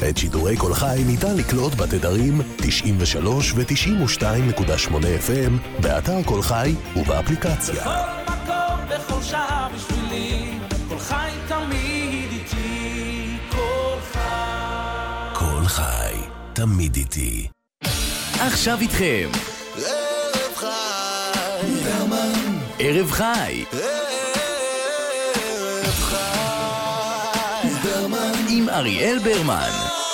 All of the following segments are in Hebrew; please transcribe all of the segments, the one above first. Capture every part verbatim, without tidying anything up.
את שידורי כל חי ניתן לקלוט בתדרים תשעים ושלוש ו-תשעים ושתיים נקודה שמונה אף אם באתר כל חי ובאפליקציה. בכל מקום, בכל שעה בשבילי, כל חי תמיד איתי, כל חי. כל חי, תמיד איתי. עכשיו איתכם. ערב חי. ברמן. ערב חי. ערב חי. ברמן. עם אריאל ברמן.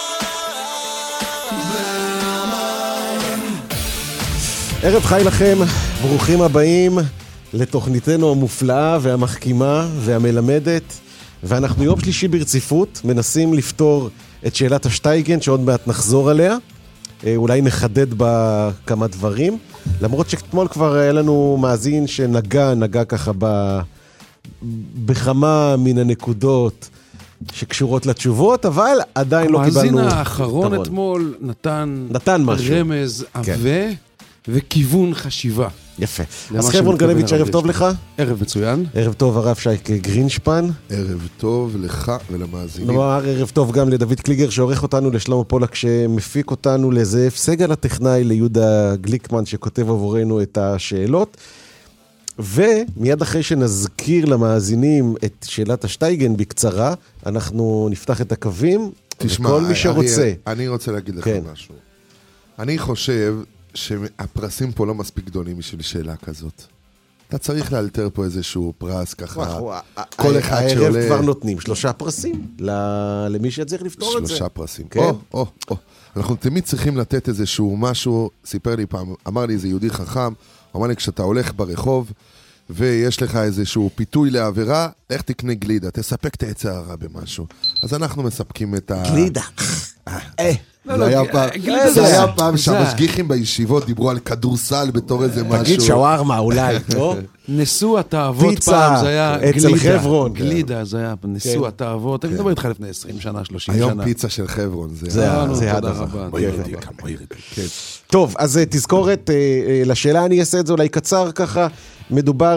ערב חי לכם, ברוכים הבאים לתוכניתנו המופלאה והמחכימה והמלמדת, ואנחנו יום שלישי ברציפות מנסים לפתור את שאלת השטייגן שעוד מעט נחזור עליה, אולי נחדד בה כמה דברים, למרות שאתמול כבר היה לנו מאזין שנגע, נגע ככה ב... בכמה מן הנקודות שקשורות לתשובות, אבל עדיין לא קיבלנו... המאזין האחרון אתמול נתן, נתן משהו. רמז עווה וכיוון חשיבה. יפה. אז חברון גלביץ', ערב טוב לך. ערב מצוין. ערב טוב הרב שיק גרינשפן. ערב טוב לך ולמאזינים. נאמר ערב טוב גם לדוד קליגר שעורך אותנו, לשלמה פולק שמפיק אותנו, לזאב סגל הטכנאי, ליהודה גליקמן שכותב עבורנו את השאלות. ומיד אחרי שנזכיר למאזינים את שאלת השטייגן בקצרה, אנחנו נפתח את הקווים. תשמע, לכל מי שרוצה. אריאל, אני רוצה להגיד לך כן. משהו. אני חושב שהפרסים פה לא מספיק גדולים בשביל שאלה כזאת. אתה צריך לאלתר פה איזשהו פרס ככה. כל אחד שעולה... הערב כבר נותנים שלושה פרסים למי שצריך לפתור את זה. שלושה פרסים. כן. או, או, או. אנחנו תמיד צריכים לתת איזשהו משהו, סיפר לי פעם, אמר לי איזה יהודי חכם, אמר לי, כשאתה הולך ברחוב, ויש לך איזשהו פיתוי לעבירה, איך תקנה גלידה, תספק את העצה הרע במשהו. אז אנחנו מספקים את ה... גלידה. אה. זה היה פעם, זה היה פעם שהמשגיחים בישיבות דיברו על כדורסל בתור איזה משהו. תגיד שווארמה אולי, לא? נשוא התאוות פיצה, פעם, זה היה אצל גלידה. חברון. גלידה, זה היה נשוא התאוות. אני מדבר איתך לפני עשרים שנה, שלושים שנה. היום פיצה של חברון. זה הדבר. טוב, אז תזכורת לשאלה, אני אעשה את זה אולי קצר ככה. מדובר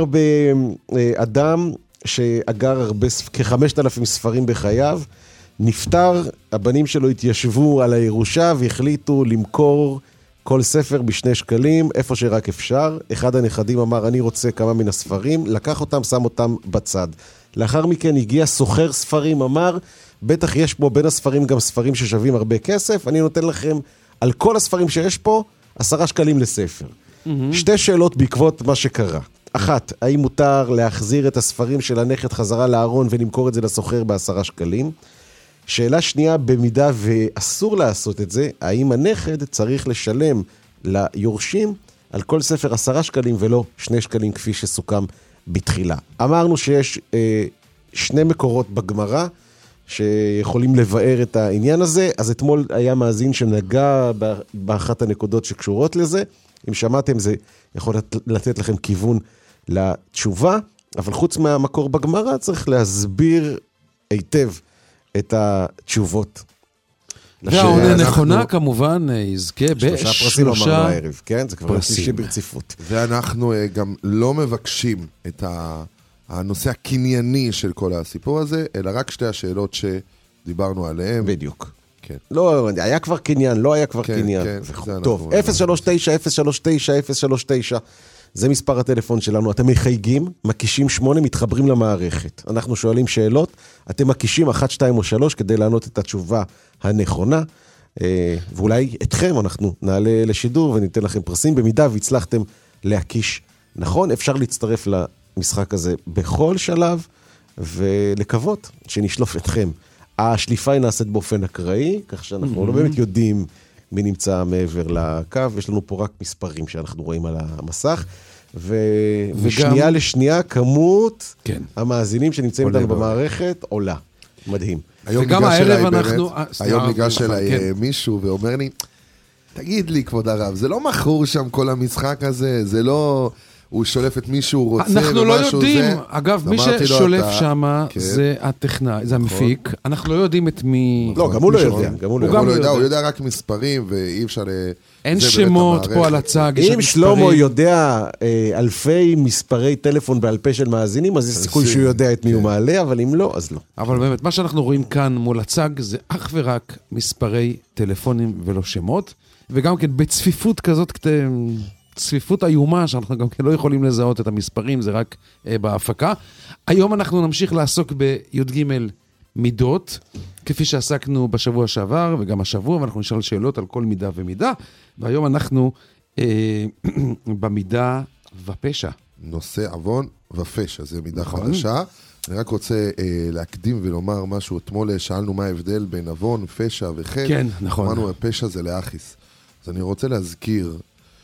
באדם שאגר הרבה, כ-חמשת אלפים ספרים בחייו, נפטר, הבנים שלו התיישבו על הירושה והחליטו למכור כל ספר בשני שקלים, איפה שרק אפשר. אחד הנכדים אמר, אני רוצה כמה מן הספרים, לקח אותם, שם אותם בצד. לאחר מכן הגיע סוחר ספרים, אמר, בטח יש פה בין הספרים גם ספרים ששווים הרבה כסף, אני נותן לכם על כל הספרים שיש פה, עשרה שקלים לספר. Mm-hmm. שתי שאלות בעקבות מה שקרה. אחת, האם מותר להחזיר את הספרים של הנכד חזרה לארון ולמכור את זה לסוחר בעשרה שקלים? שאלה שנייה, במידה ואסור לעשות את זה, האם הנכד צריך לשלם ליורשים על כל ספר עשרה שקלים ולא שני שקלים כפי שסוכם בתחילה. אמרנו שיש אה, שני מקורות בגמרא שיכולים לבאר את העניין הזה, אז אתמול היה מאזין שנגע באחת הנקודות שקשורות לזה. אם שמעתם זה יכול לתת לכם כיוון לתשובה, אבל חוץ מהמקור בגמרא צריך להסביר היטב את התשובות. והעונה נכונה כמובן יזכה בשלושה פרסים אמרנו הערב, כן? זה כבר שלישי ברציפות. ואנחנו גם לא מבקשים את הנושא הקנייני של כל הסיפור הזה, אלא רק שתי השאלות שדיברנו עליהן. בדיוק. כן. לא, היה כבר קניין, לא היה כבר קניין. טוב, אפס שלוש תשע אפס שלוש תשע אפס שלוש תשע זה מספר הטלפון שלנו, אתם מחייגים, מקישים שמונה, מתחברים למערכת. אנחנו שואלים שאלות, אתם מקישים אחת, שתיים או שלוש כדי לענות את התשובה הנכונה, ואולי אתכם אנחנו נעלה לשידור וניתן לכם פרסים, במידה והצלחתם להקיש נכון, אפשר להצטרף למשחק הזה בכל שלב, ולקוות שנשלוף אתכם. השליפה היא נעשית באופן אקראי, כך שאנחנו לא באמת יודעים מי נמצא מעבר לקו, יש לנו פה רק מספרים שאנחנו רואים על המסך, ו... ושנייה לשנייה כמות כן. המאזינים שנמצאים איתנו במערכת עולה. מדהים. וגם הערב אנחנו... היום ניגש אליי כן. מישהו ואומר לי, תגיד לי כבוד הרב, זה לא מכור שם כל המשחק הזה, זה לא... הוא שולף את מי שהוא רוצה, אנחנו לא יודעים, זה. אגב, מי אמרתי לו, ששולף אתה- שם כן. זה הטכנאי, זה המפיק, אנחנו לא יודעים את מי... לא, גם הוא לא מי יודע, שולף. גם הוא לא הוא יודע. הוא לא יודע, יודע. הוא יודע רק מספרים, ואי אפשר... ל- אין זה באמת שמות המערכת. פה על הצג, יש אם רק שלמה מספרים. יודע אה, אלפי מספרי טלפון בעל פה של מאזינים, אז יש סיכוי זה- שהוא יודע את מי הוא כן. מעלה, אבל אם לא, אז לא. אבל באמת, מה שאנחנו רואים כאן מול הצג זה אך ורק מספרי טלפונים ולא שמות, וגם כן בצפיפות כזאת, כת- צפיפות איומה, שאנחנו גם כן לא יכולים לזהות את המספרים, זה רק אה, בהפקה. היום אנחנו נמשיך לעסוק בי"ג מידות, כפי שעסקנו בשבוע שעבר וגם השבוע, ואנחנו נשאל שאלות על כל מידה ומידה, והיום אנחנו אה, במידה ופשע. נושא עוון ופשע, זה מידה נכון. חדשה. אני רק רוצה אה, להקדים ולומר משהו. אתמול שאלנו מה ההבדל בין עוון, פשע וחטא. כן, נכון. אמרנו, הפשע זה לאחיס. אז אני רוצה להזכיר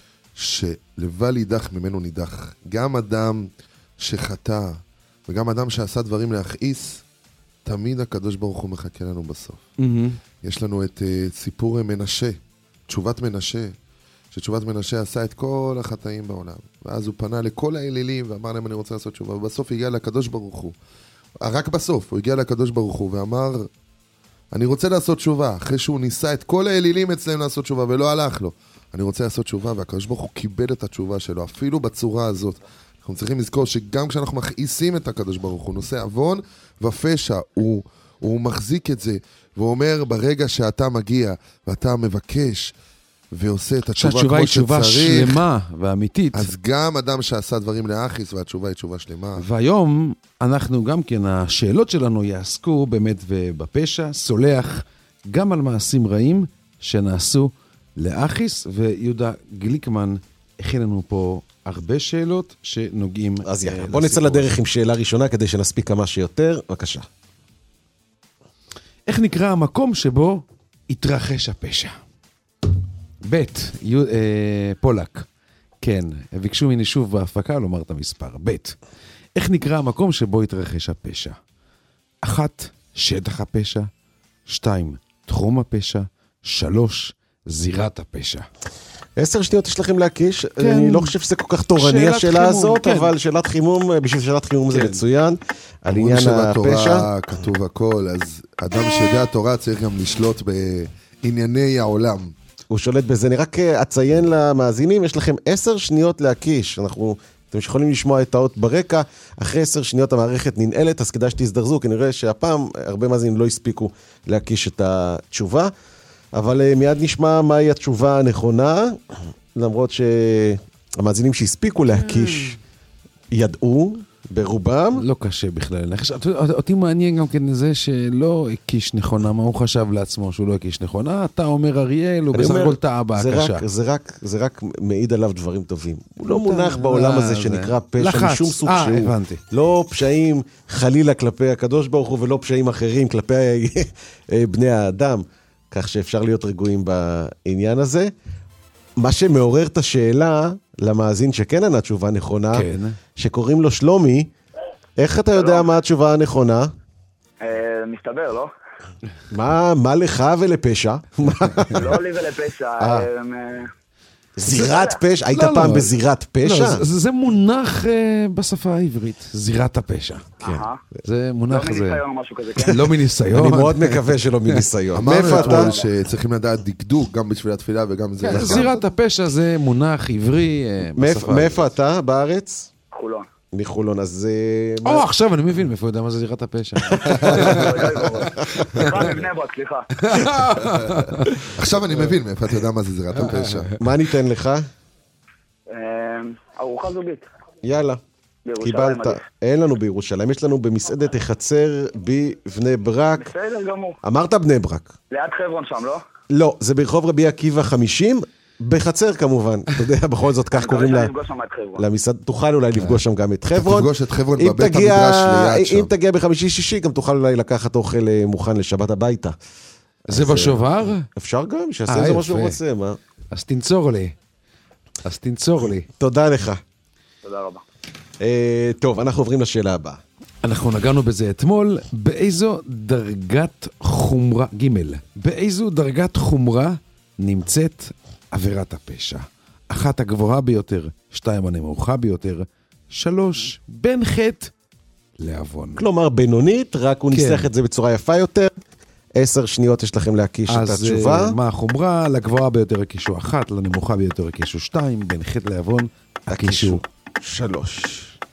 שלבל יידח ממנו נידח. גם אדם שחטא וגם אדם שעשה דברים להכעיס, תמיד הקדוש ברוך הוא מחכה לנו בסוף. יש לנו את uh, סיפור מנשה, תשובת מנשה, שתשובת מנשה עשה את כל החטאים בעולם. ואז הוא פנה לכל האלילים ואמר להם אני רוצה לעשות תשובה. ובסוף הגיע לקדוש ברוך הוא. רק בסוף הוא הגיע לקדוש ברוך הוא ואמר אני רוצה לעשות תשובה. אחרי שהוא ניסה את כל האלילים אצלם לעשות תשובה ולא הלך לו. אני רוצה לעשות תשובה והקדוש ברוך הוא קיבל את התשובה שלו. אפילו בצורה הזאת. אנחנו צריכים לזכור שגם כשאנחנו מכעיסים את הקדוש ברוך הוא, נושא עוון ופשע, הוא, הוא מחזיק את זה, והוא אומר ברגע שאתה מגיע ואתה מבקש ועושה את התשובה שהתשובה היא כמו תשובה שצריך, שלמה ואמיתית. אז גם אדם שעשה דברים לאחיס והתשובה היא תשובה שלמה. והיום אנחנו גם כן, השאלות שלנו יעסקו באמת בפשע, סולח גם על מעשים רעים שנעשו לאחיס, ויהודה גליקמן הכין לנו פה הרבה שאלות שנוגעים... אז יאללה, אה, בוא נצא לסיפור לדרך הזה. עם שאלה ראשונה כדי שנספיק כמה שיותר. בבקשה. איך נקרא המקום שבו התרחש הפשע? ב' יו- אה, פולק. כן, ביקשו ממני שוב בהפקה לומר את המספר. ב' איך נקרא המקום שבו התרחש הפשע? אחת, שטח הפשע. שתיים, תחום הפשע. שלוש, זירת הפשע. עשר שניות יש לכם להקיש. כן. אני לא חושב שזה כל כך תורני שאלת השאלה חימום, הזאת, כן. אבל שאלת חימום, בשביל שאלת חימום זה כן. מצוין. על אומרים עניין הפשע. שבתורה כתוב הכל, אז אדם שיודע תורה צריך גם לשלוט בענייני העולם. הוא שולט בזה. אני רק אציין למאזינים, יש לכם עשר שניות להקיש. אנחנו, אתם יכולים לשמוע את האות ברקע. אחרי עשר שניות המערכת ננעלת, אז כדאי שתזדרזו, כי נראה שהפעם הרבה מאזינים לא הספיקו להקיש את התשובה. אבל uh, מיד נשמע מהי התשובה הנכונה, למרות שהמאזינים שהספיקו להקיש ידעו ברובם. לא קשה בכלל. אני חושב- אותי מעניין גם כן זה שלא הקיש נכונה, מה הוא חשב לעצמו שהוא לא הקיש נכונה. אתה אומר אריאל, הוא אני בסך אומר, הכל טעה זה בהקשה. רק, זה, רק, זה רק מעיד עליו דברים טובים. הוא לא אתה- מונח בעולם אה, הזה זה- שנקרא פשע לחץ. משום סוג אה, שהוא. הבנתי. לא פשעים חלילה כלפי הקדוש ברוך הוא, ולא פשעים אחרים כלפי בני האדם. כך שאפשר להיות רגועים בעניין הזה. מה שמעורר את השאלה למאזין שכן ענה תשובה נכונה, כן. שקוראים לו שלומי, איך אתה יודע מה התשובה הנכונה? אה, מסתבר, לא? מה, מה לך ולפשע? מה? לא לי ולפשע. אה. אה, אה, זירת פשע? היית לא, פעם לא. בזירת פשע? לא, זה, זה מונח אה, בשפה העברית, זירת הפשע. כן. אהה. זה לא מונח זה... מניסיון או משהו כזה, כן? לא מניסיון. אני מאוד מקווה שלא מניסיון. אמרנו מאיפה אתמול אתה? שצריכים לדעת דקדוק גם בשביל התפילה וגם זה. כן, נכון. זירת הפשע זה מונח עברי אה, מאיפה- בשפה. מאיפה אתה בארץ? חולון. מחולון, אז... אה, או, מה- עכשיו אני מבין מאיפה הוא יודע מה זה זירת הפשע. סליחה, מבני ברק, סליחה. עכשיו אני מבין מאיפה אתה יודע מה זה זירת הפשע. מה ניתן לך? אה, ארוחה זוגית. יאללה. בירושלים קיבלת. עדיף. אין לנו בירושלים, יש לנו במסעדת החצר בבני ברק. בסדר גמור. אמרת בני ברק. ליד חברון שם, לא? לא, זה ברחוב רבי עקיבא חמישים, בחצר כמובן. אתה יודע, בכל זאת כך קוראים לה... אני מקווה שאני אפגוש שם את חברון. למסעד, תוכל אולי לפגוש שם גם את חברון. תפגוש את חברון אם בבית תגיע- המדרש ליד שם. אם תגיע בחמישי-שישי, גם תוכל אולי לקחת אוכל אה, מוכן לשבת הביתה. זה בשובר? אפשר גם, שיעשה אה, איזה מה שהוא יפה. רוצה, מה? אז תנצור לי. אז תנצור לי. תודה לך. תודה רבה. אה, טוב, אנחנו עוברים לשאלה הבאה. אנחנו נגענו בזה אתמול, באיזו דרגת חומרה, ג' באיזו דרגת חומרה נמצאת עבירת הפשע? אחת הגבוהה ביותר, שתיים הנמוכה ביותר, שלוש בין חטא לעוון. כלומר, בינונית, רק הוא כן. ניסח את זה בצורה יפה יותר. עשר שניות יש לכם להקיש את התשובה. אז מה החומרה? לגבוהה ביותר הקישו אחת, לנמוכה ביותר הקישו שתיים, בין חטא לעוון הקישו שלוש.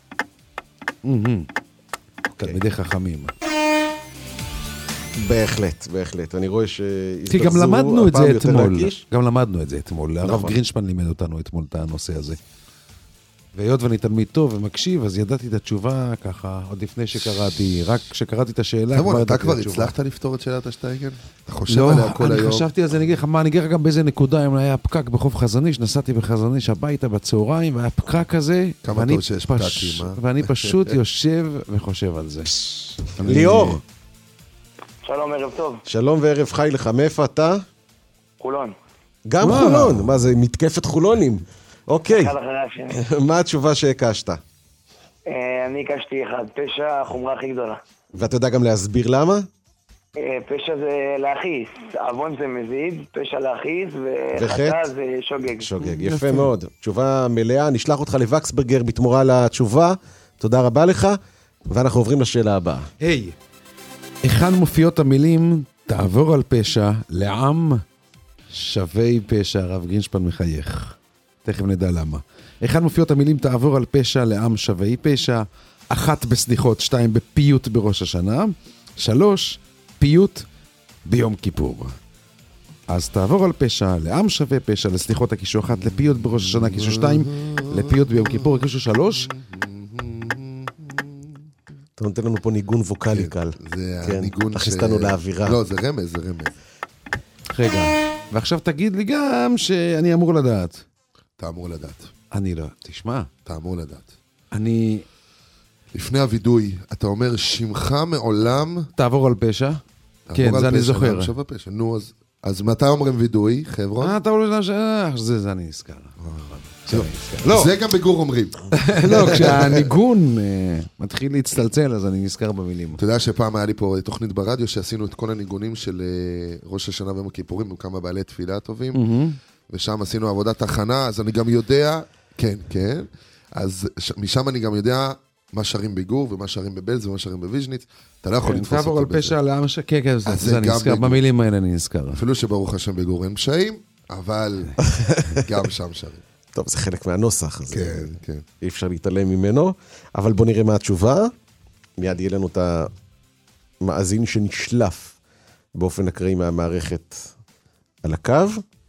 תלמידי חכמים. בהחלט, בהחלט. אני רואה כי שהזדרזו גם למדנו את זה הפעם יותר אתמול. להקיש. גם למדנו את זה אתמול. הרב נכון. גרינשפן לימד אותנו אתמול את הנושא הזה. והיות ואני תלמיד טוב ומקשיב, אז ידעתי את התשובה ככה, עוד לפני שקראתי, רק כשקראתי את השאלה, חבר'ון, אתה ידעתי את כבר התשובה. הצלחת לפתור את שאלת השטייגן? אתה חושב לא, עליה כל אני היום? חשבתי על זה, אני אגיד לך מה, אני אגיד לך גם באיזה נקודה, אם היה פקק בחוף חזניש, נסעתי בחזניש הביתה בצהריים, והיה פקק כזה, כמה ואני טוב שיש פש- פקקים, אה? ואני פשוט יושב וחושב על זה. אני- ליאור, שלום, ערב טוב. שלום וערב חי לך, מאיפה אתה? חולון. גם וואו. חולון, מה זה מתקפת חולונים? אוקיי, אחד אחרי השני. מה התשובה שהקשת? אה, אני הקשתי אחד, פשע החומרה הכי גדולה. ואתה יודע גם להסביר למה? אה, פשע זה להכעיס, עוון זה מזיד, פשע להכעיס, וחטא? וחטא זה שוגג. שוגג, יפה מאוד. תשובה מלאה, נשלח אותך לווקסברגר בתמורה לתשובה. תודה רבה לך, ואנחנו עוברים לשאלה הבאה. היי, היכן מופיעות המילים תעבור על פשע לעם שווי פשע? הרב גרינשפן מחייך. תכף נדע למה. היכן מופיעות המילים תעבור על פשע לעם שווי פשע? אחת בסליחות, שתיים בפיוט בראש השנה, שלוש פיוט ביום כיפור. אז תעבור על פשע לעם שווה פשע, לסליחות הקישו אחת, לפיוט בראש השנה קישו שתיים, לפיוט ביום כיפור קישו שלוש. אתה נותן לנו פה ניגון ווקלי קל. זה כן, הניגון תכניס אותנו לאווירה. לא, זה רמז, זה רמז. רגע, ועכשיו תגיד לי גם שאני אמור לדעת. אתה אמור לדעת. אני לא, תשמע, אתה אמור לדעת. אני... לפני הווידוי, אתה אומר, שמך מעולם... תעבור על פשע? כן, תעבור על זה אני פשע, זוכר. לעם שווה פשע. נו, אז... אז מתי אומרים וידוי, חבר'ון? אה, אתה לא יודע ש... זה, זה אני נזכר. לא. זה גם בגור אומרים. לא, כשהניגון אה, מתחיל להצטלצל, אז אני נזכר במילים. אתה יודע שפעם היה לי פה תוכנית ברדיו, שעשינו את כל הניגונים של אה, ראש השנה ויום הכיפורים, עם כמה בעלי תפילה טובים, ושם עשינו עבודת הכנה, אז אני גם יודע, כן, כן, אז ש- משם אני גם יודע מה שרים בגור, ומה שרים בבלז, ומה שרים בוויז'ניץ, אתה לא יכול לתפוס תעבור אותו על בזה. פשע לעם ש... כן, כן, זה- אז זה זה אני גם נזכר, בגור. במילים האלה אני נזכר. אפילו שברוך השם בגור אין פשעים, אבל גם שם שרים. טוב, זה חלק מהנוסח, אז כן, כן. אי אפשר להתעלם ממנו. אבל בוא נראה מה התשובה. מיד יהיה לנו את המאזין שנשלף באופן אקראי מהמערכת על הקו.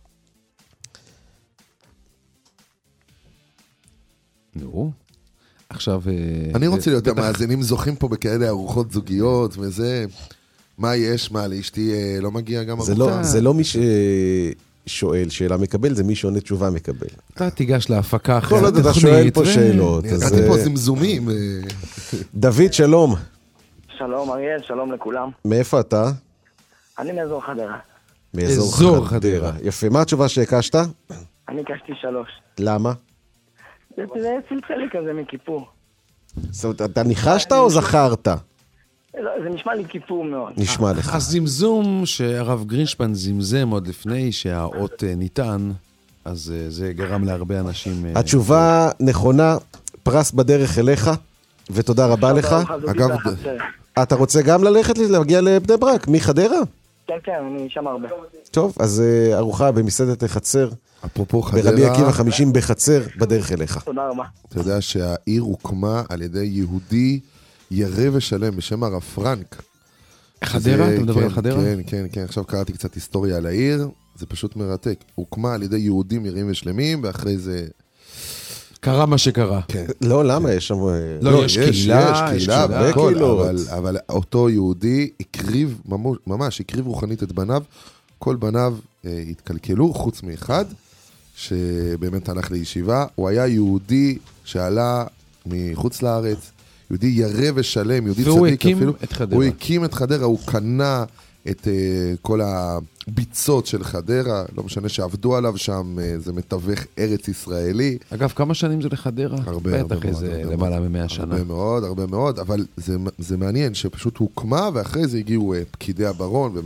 נו, עכשיו... אה, אני רוצה להיות בטח- המאזינים זוכים פה בכאלה ארוחות זוגיות וזה. מה יש? מה, לאשתי אה, לא מגיע גם זה ארוחה? לא, זה לא מי ששואל שאלה מקבל, זה מי שעונה תשובה מקבל. אתה תיגש להפקה אחרי כל עוד אתה התוכנית, שואל פה ו- שאלות. אני אז, נתתי פה אה, זמזומים. אה, דוד, שלום. שלום אריאל, שלום לכולם. מאיפה אתה? אני מאזור חדרה. מאזור אזור חדרה. יפה, מה התשובה שהקשת? אני הקשתי שלוש. למה? זה זה צלצל לי כזה מכיפור. זאת אומרת, אתה ניחשת או זכרת? לא, זה נשמע לי כיפור מאוד. נשמע לך. הזמזום שהרב גרינשפן זמזם עוד לפני שהאות אה, ניתן, אז אה, זה גרם להרבה אנשים... אה, התשובה נכונה, פרס בדרך אליך, ותודה רבה לך. אגב, אתה רוצה גם ללכת להגיע לבני ברק, מחדרה? כן, כן, אני שם הרבה. טוב, אז אה, ארוחה במסעדת חצר, אפרופו ברבי עקיבא חדרה, חמישים בחצר, בדרך אליך. תודה רבה. אתה יודע שהעיר הוקמה על ידי יהודי ירא ושלם בשם הרב פרנק. חדרה? זה- אתה מדבר כן, על חדרה? כן, כן, כן. עכשיו קראתי קצת היסטוריה על העיר, זה פשוט מרתק. הוקמה על ידי יהודים יראים ושלמים, ואחרי זה... קרה מה שקרה. כן. לא, למה? יש שם... לא, יש קהילה, יש יש קהילה, קהילה, והכל, קהילות. אבל, אבל אותו יהודי הקריב, ממש, ממש הקריב רוחנית את בניו, כל בניו אה, התקלקלו, חוץ מאחד, שבאמת הלך לישיבה. הוא היה יהודי שעלה מחוץ לארץ, יהודי ירא ושלם, יהודי והוא צדיק הקים אפילו. את חדרה. הוא הקים את חדרה, הוא קנה את uh, כל הביצות של חדרה, לא משנה שעבדו עליו שם, uh, זה מתווך ארץ ישראלי. אגב, כמה שנים זה לחדרה? הרבה, הרבה בטח מאוד. איזה הרבה למעלה מאוד. ממאה שנה. הרבה מאוד, הרבה מאוד, אבל זה, זה מעניין שפשוט הוקמה, ואחרי זה הגיעו uh, פקידי הברון, באמת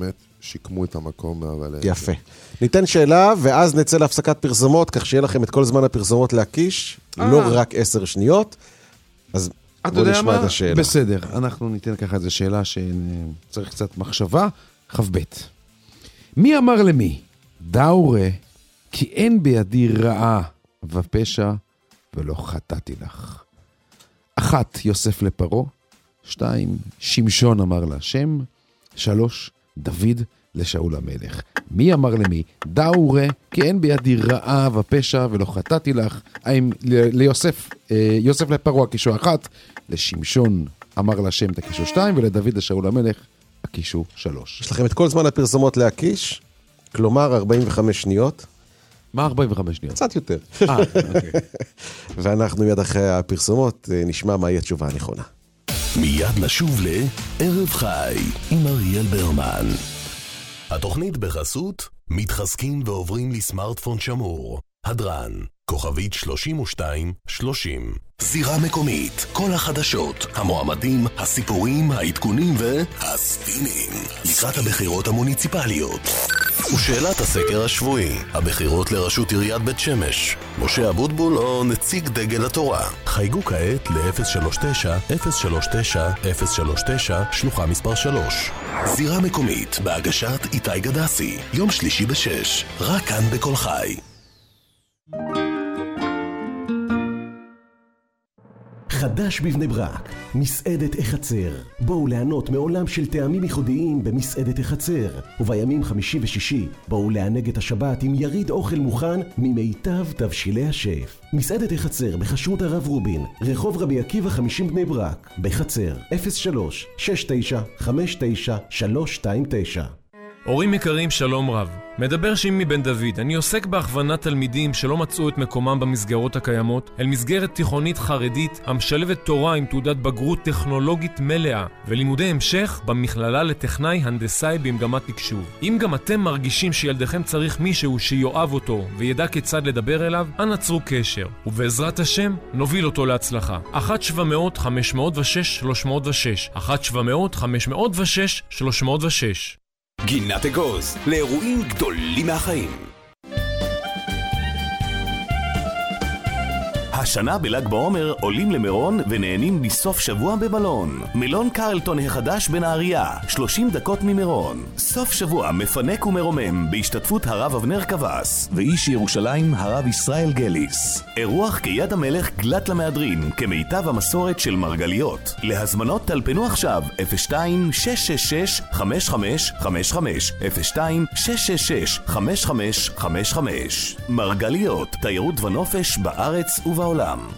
שיקמו את המקום. אבל... יפה. ניתן שאלה, ואז נצא להפסקת פרסומות, כך שיהיה לכם את כל זמן הפרסומות להקיש, לא רק עשר שניות. אז בוא נשמע את השאלה. בסדר, אנחנו ניתן ככה איזו שאלה שצריך קצת מחשבה. חב ב' מי אמר למי? דעו ראה, כי אין בידי רעה ופשע, ולא חטאתי לך. אחת, יוסף לפרו. שתיים, שמשון אמר להשם. שלוש, דוד לשאול המלך. מי אמר למי? דעו ראה, כי אין בידי רעה ופשע, ולא חטאתי לך. האם ליוסף, יוסף לפרו הקישו אחת, לשמשון אמר להשם את הקישו שתיים, ולדוד לשאול המלך הקישו שלוש. יש לכם את כל זמן הפרסומות להקיש, כלומר ארבעים וחמש שניות. מה ארבעים וחמש שניות? קצת יותר. אה, אוקיי. ואנחנו מיד אחרי הפרסומות נשמע מהי התשובה הנכונה. מיד נשוב לערב חי עם אריאל ברמן. התוכנית בחסות מתחזקים ועוברים לסמארטפון שמור. הדרן, כוכבית שלושים ושתיים שלושים. זירה מקומית, כל החדשות, המועמדים, הסיפורים, העדכונים והספינים. לקראת הבחירות המוניציפליות. ושאלת הסקר השבועי, הבחירות לראשות עיריית בית שמש. משה אבוטבול או נציג דגל התורה. חייגו כעת ל-אפס שלוש תשע אפס שלוש תשע אפס שלוש תשע שלוחה מספר שלוש. זירה מקומית בהגשת איתי גדסי, יום שלישי בשש, רק כאן בכל חי. חדש בבני ברק, מסעדת החצר. בואו ליהנות מעולם של טעמים ייחודיים במסעדת החצר. ובימים חמישי ושישי, בואו לענג את השבת עם יריד אוכל מוכן ממיטב תבשילי השף. מסעדת החצר בחשרות הרב רובין, רחוב רבי עקיבא חמישים בני ברק, בחצר, אפס שלוש שש תשע חמש תשע שלוש שתיים תשע. הורים יקרים, שלום רב. מדבר שימי בן דוד. אני עוסק בהכוונת תלמידים שלא מצאו את מקומם במסגרות הקיימות אל מסגרת תיכונית חרדית המשלבת תורה עם תעודת בגרות טכנולוגית מלאה ולימודי המשך במכללה לטכנאי הנדסאי במגמת תקשוב. אם גם אתם מרגישים שילדיכם צריך מישהו שיואב אותו וידע כיצד לדבר אליו, אנא צרו קשר, ובעזרת השם נוביל אותו להצלחה. אחת שבע מאות חמש מאות ושש שלוש מאות ושש אחת שבע מאות חמש מאות ושש שלוש מאות ושש. גינת אגוז, לאירועים גדולים מהחיים. השנה בל"ג בעומר עולים למירון ונהנים מסוף שבוע במלון. מלון קרלטון החדש בנהריה, שלושים דקות ממירון. סוף שבוע מפנק ומרומם בהשתתפות הרב אבנר קבס ואיש ירושלים הרב ישראל גליס. אירוח כיד המלך גלת למהדרין כמיטב המסורת של מרגליות. להזמנות טלפנו עכשיו אפס שתיים שש שש שש חמש חמש חמש חמש אפס שתיים שש שש שש חמש חמש חמש חמש. מרגליות, תיירות ונופש בארץ ובעולם.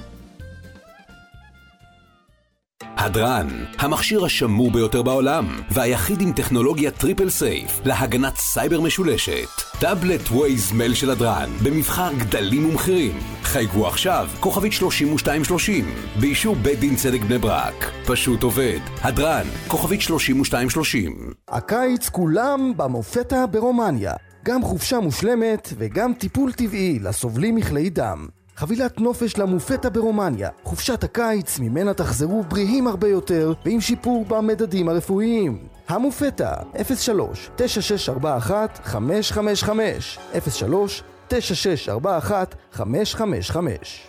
הדרן, המכשיר השמור ביותר בעולם והיחיד עם טכנולוגיה טריפל סייף להגנת סייבר משולשת. טאבלט ווייז מייל של הדרן במבחר גדלים ומחירים. חייגו עכשיו, כוכבית שלושים ושתיים שלושים, באישור בית דין צדק בני ברק. פשוט עובד. הדרן, כוכבית שלושים ושתיים שלושים. הקיץ כולם במופתה ברומניה. גם חופשה מושלמת וגם טיפול טבעי לסובלים מכלי דם. חבילת נופש למופתה ברומניה. חופשת הקיץ ממנה תחזרו בריאים הרבה יותר ועם שיפור במדדים הרפואיים. המופתה אפס שלוש תשע שש ארבע אחת חמש חמש חמש אפס שלוש תשע שש ארבע אחת חמש חמש חמש.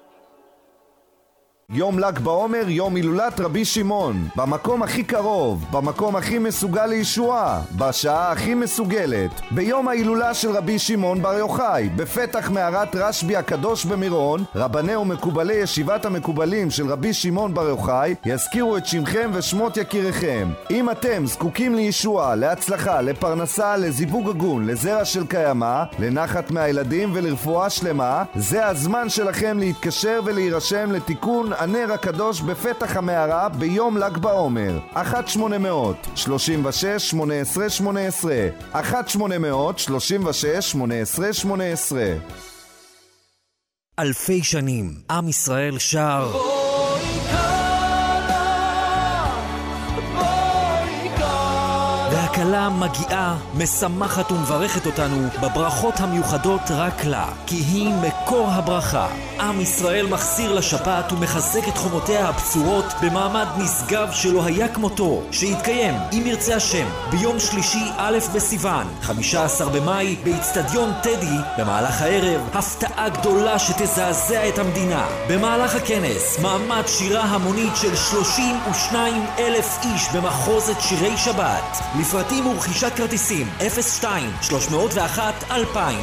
יום ל"ג בעומר, יום הילולת רבי שמעון, במקום הכי קרוב, במקום הכי מסוגל לישועה, בשעה הכי מסוגלת, ביום ההילולה של רבי שמעון בר יוחאי, בפתח מערת רשב"י הקדוש במירון. רבני ומקובלי ישיבת המקובלים של רבי שמעון בר יוחאי יזכירו את שמכם ושמות יקיריכם. אם אתם זקוקים לישועה, להצלחה, לפרנסה, לזיווג הגון, לזרע של קיימה, לנחת מהילדים ולרפואה שלמה, זה הזמן שלכם להתקשר ולהירשם לתיקון הנר הקדוש בפתח המערה ביום ל"ג בעומר. אחת שמונה מאות שלושים ושש שמונה עשרה שמונה עשרה אחת שמונה מאות שלושים ושש שמונה עשרה שמונה עשרה. אלפי שנים עם ישראל שר והקלה הגאולה מגיעה, משמחת ומברכת אותנו בברכות המיוחדות רק לה, כי היא מקור הברכה. עם ישראל מחסיר לשפעת ומחזק את חומותיה הבצורות במעמד נשגב שלא היה כמותו, שיתקיים, אם ירצה השם, ביום שלישי א' בסיוון, חמישה עשר במאי, באצטדיון טדי, במהלך הערב, הפתעה גדולה שתזעזע את המדינה. במהלך הכנס, מעמד שירה המונית של שלושים ושניים אלף איש במחוזת שירי שבת. לפרטים ורכישת כרטיסים אפס שתיים שלוש מאות ואחת אלפיים.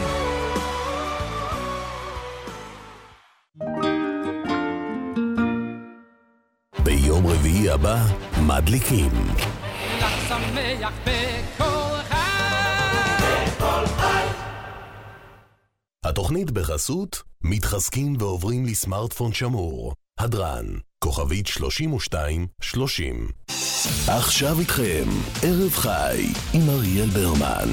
ביום רביעי הבא, מדליקים. שמח בכל חי. בכל חי. התוכנית בחסות, מתחזקים ועוברים לסמארטפון שמור. הדרן, כוכבית שלושים ושתיים שלושים. עכשיו איתכם, ערב חי, עם אריאל ברמן.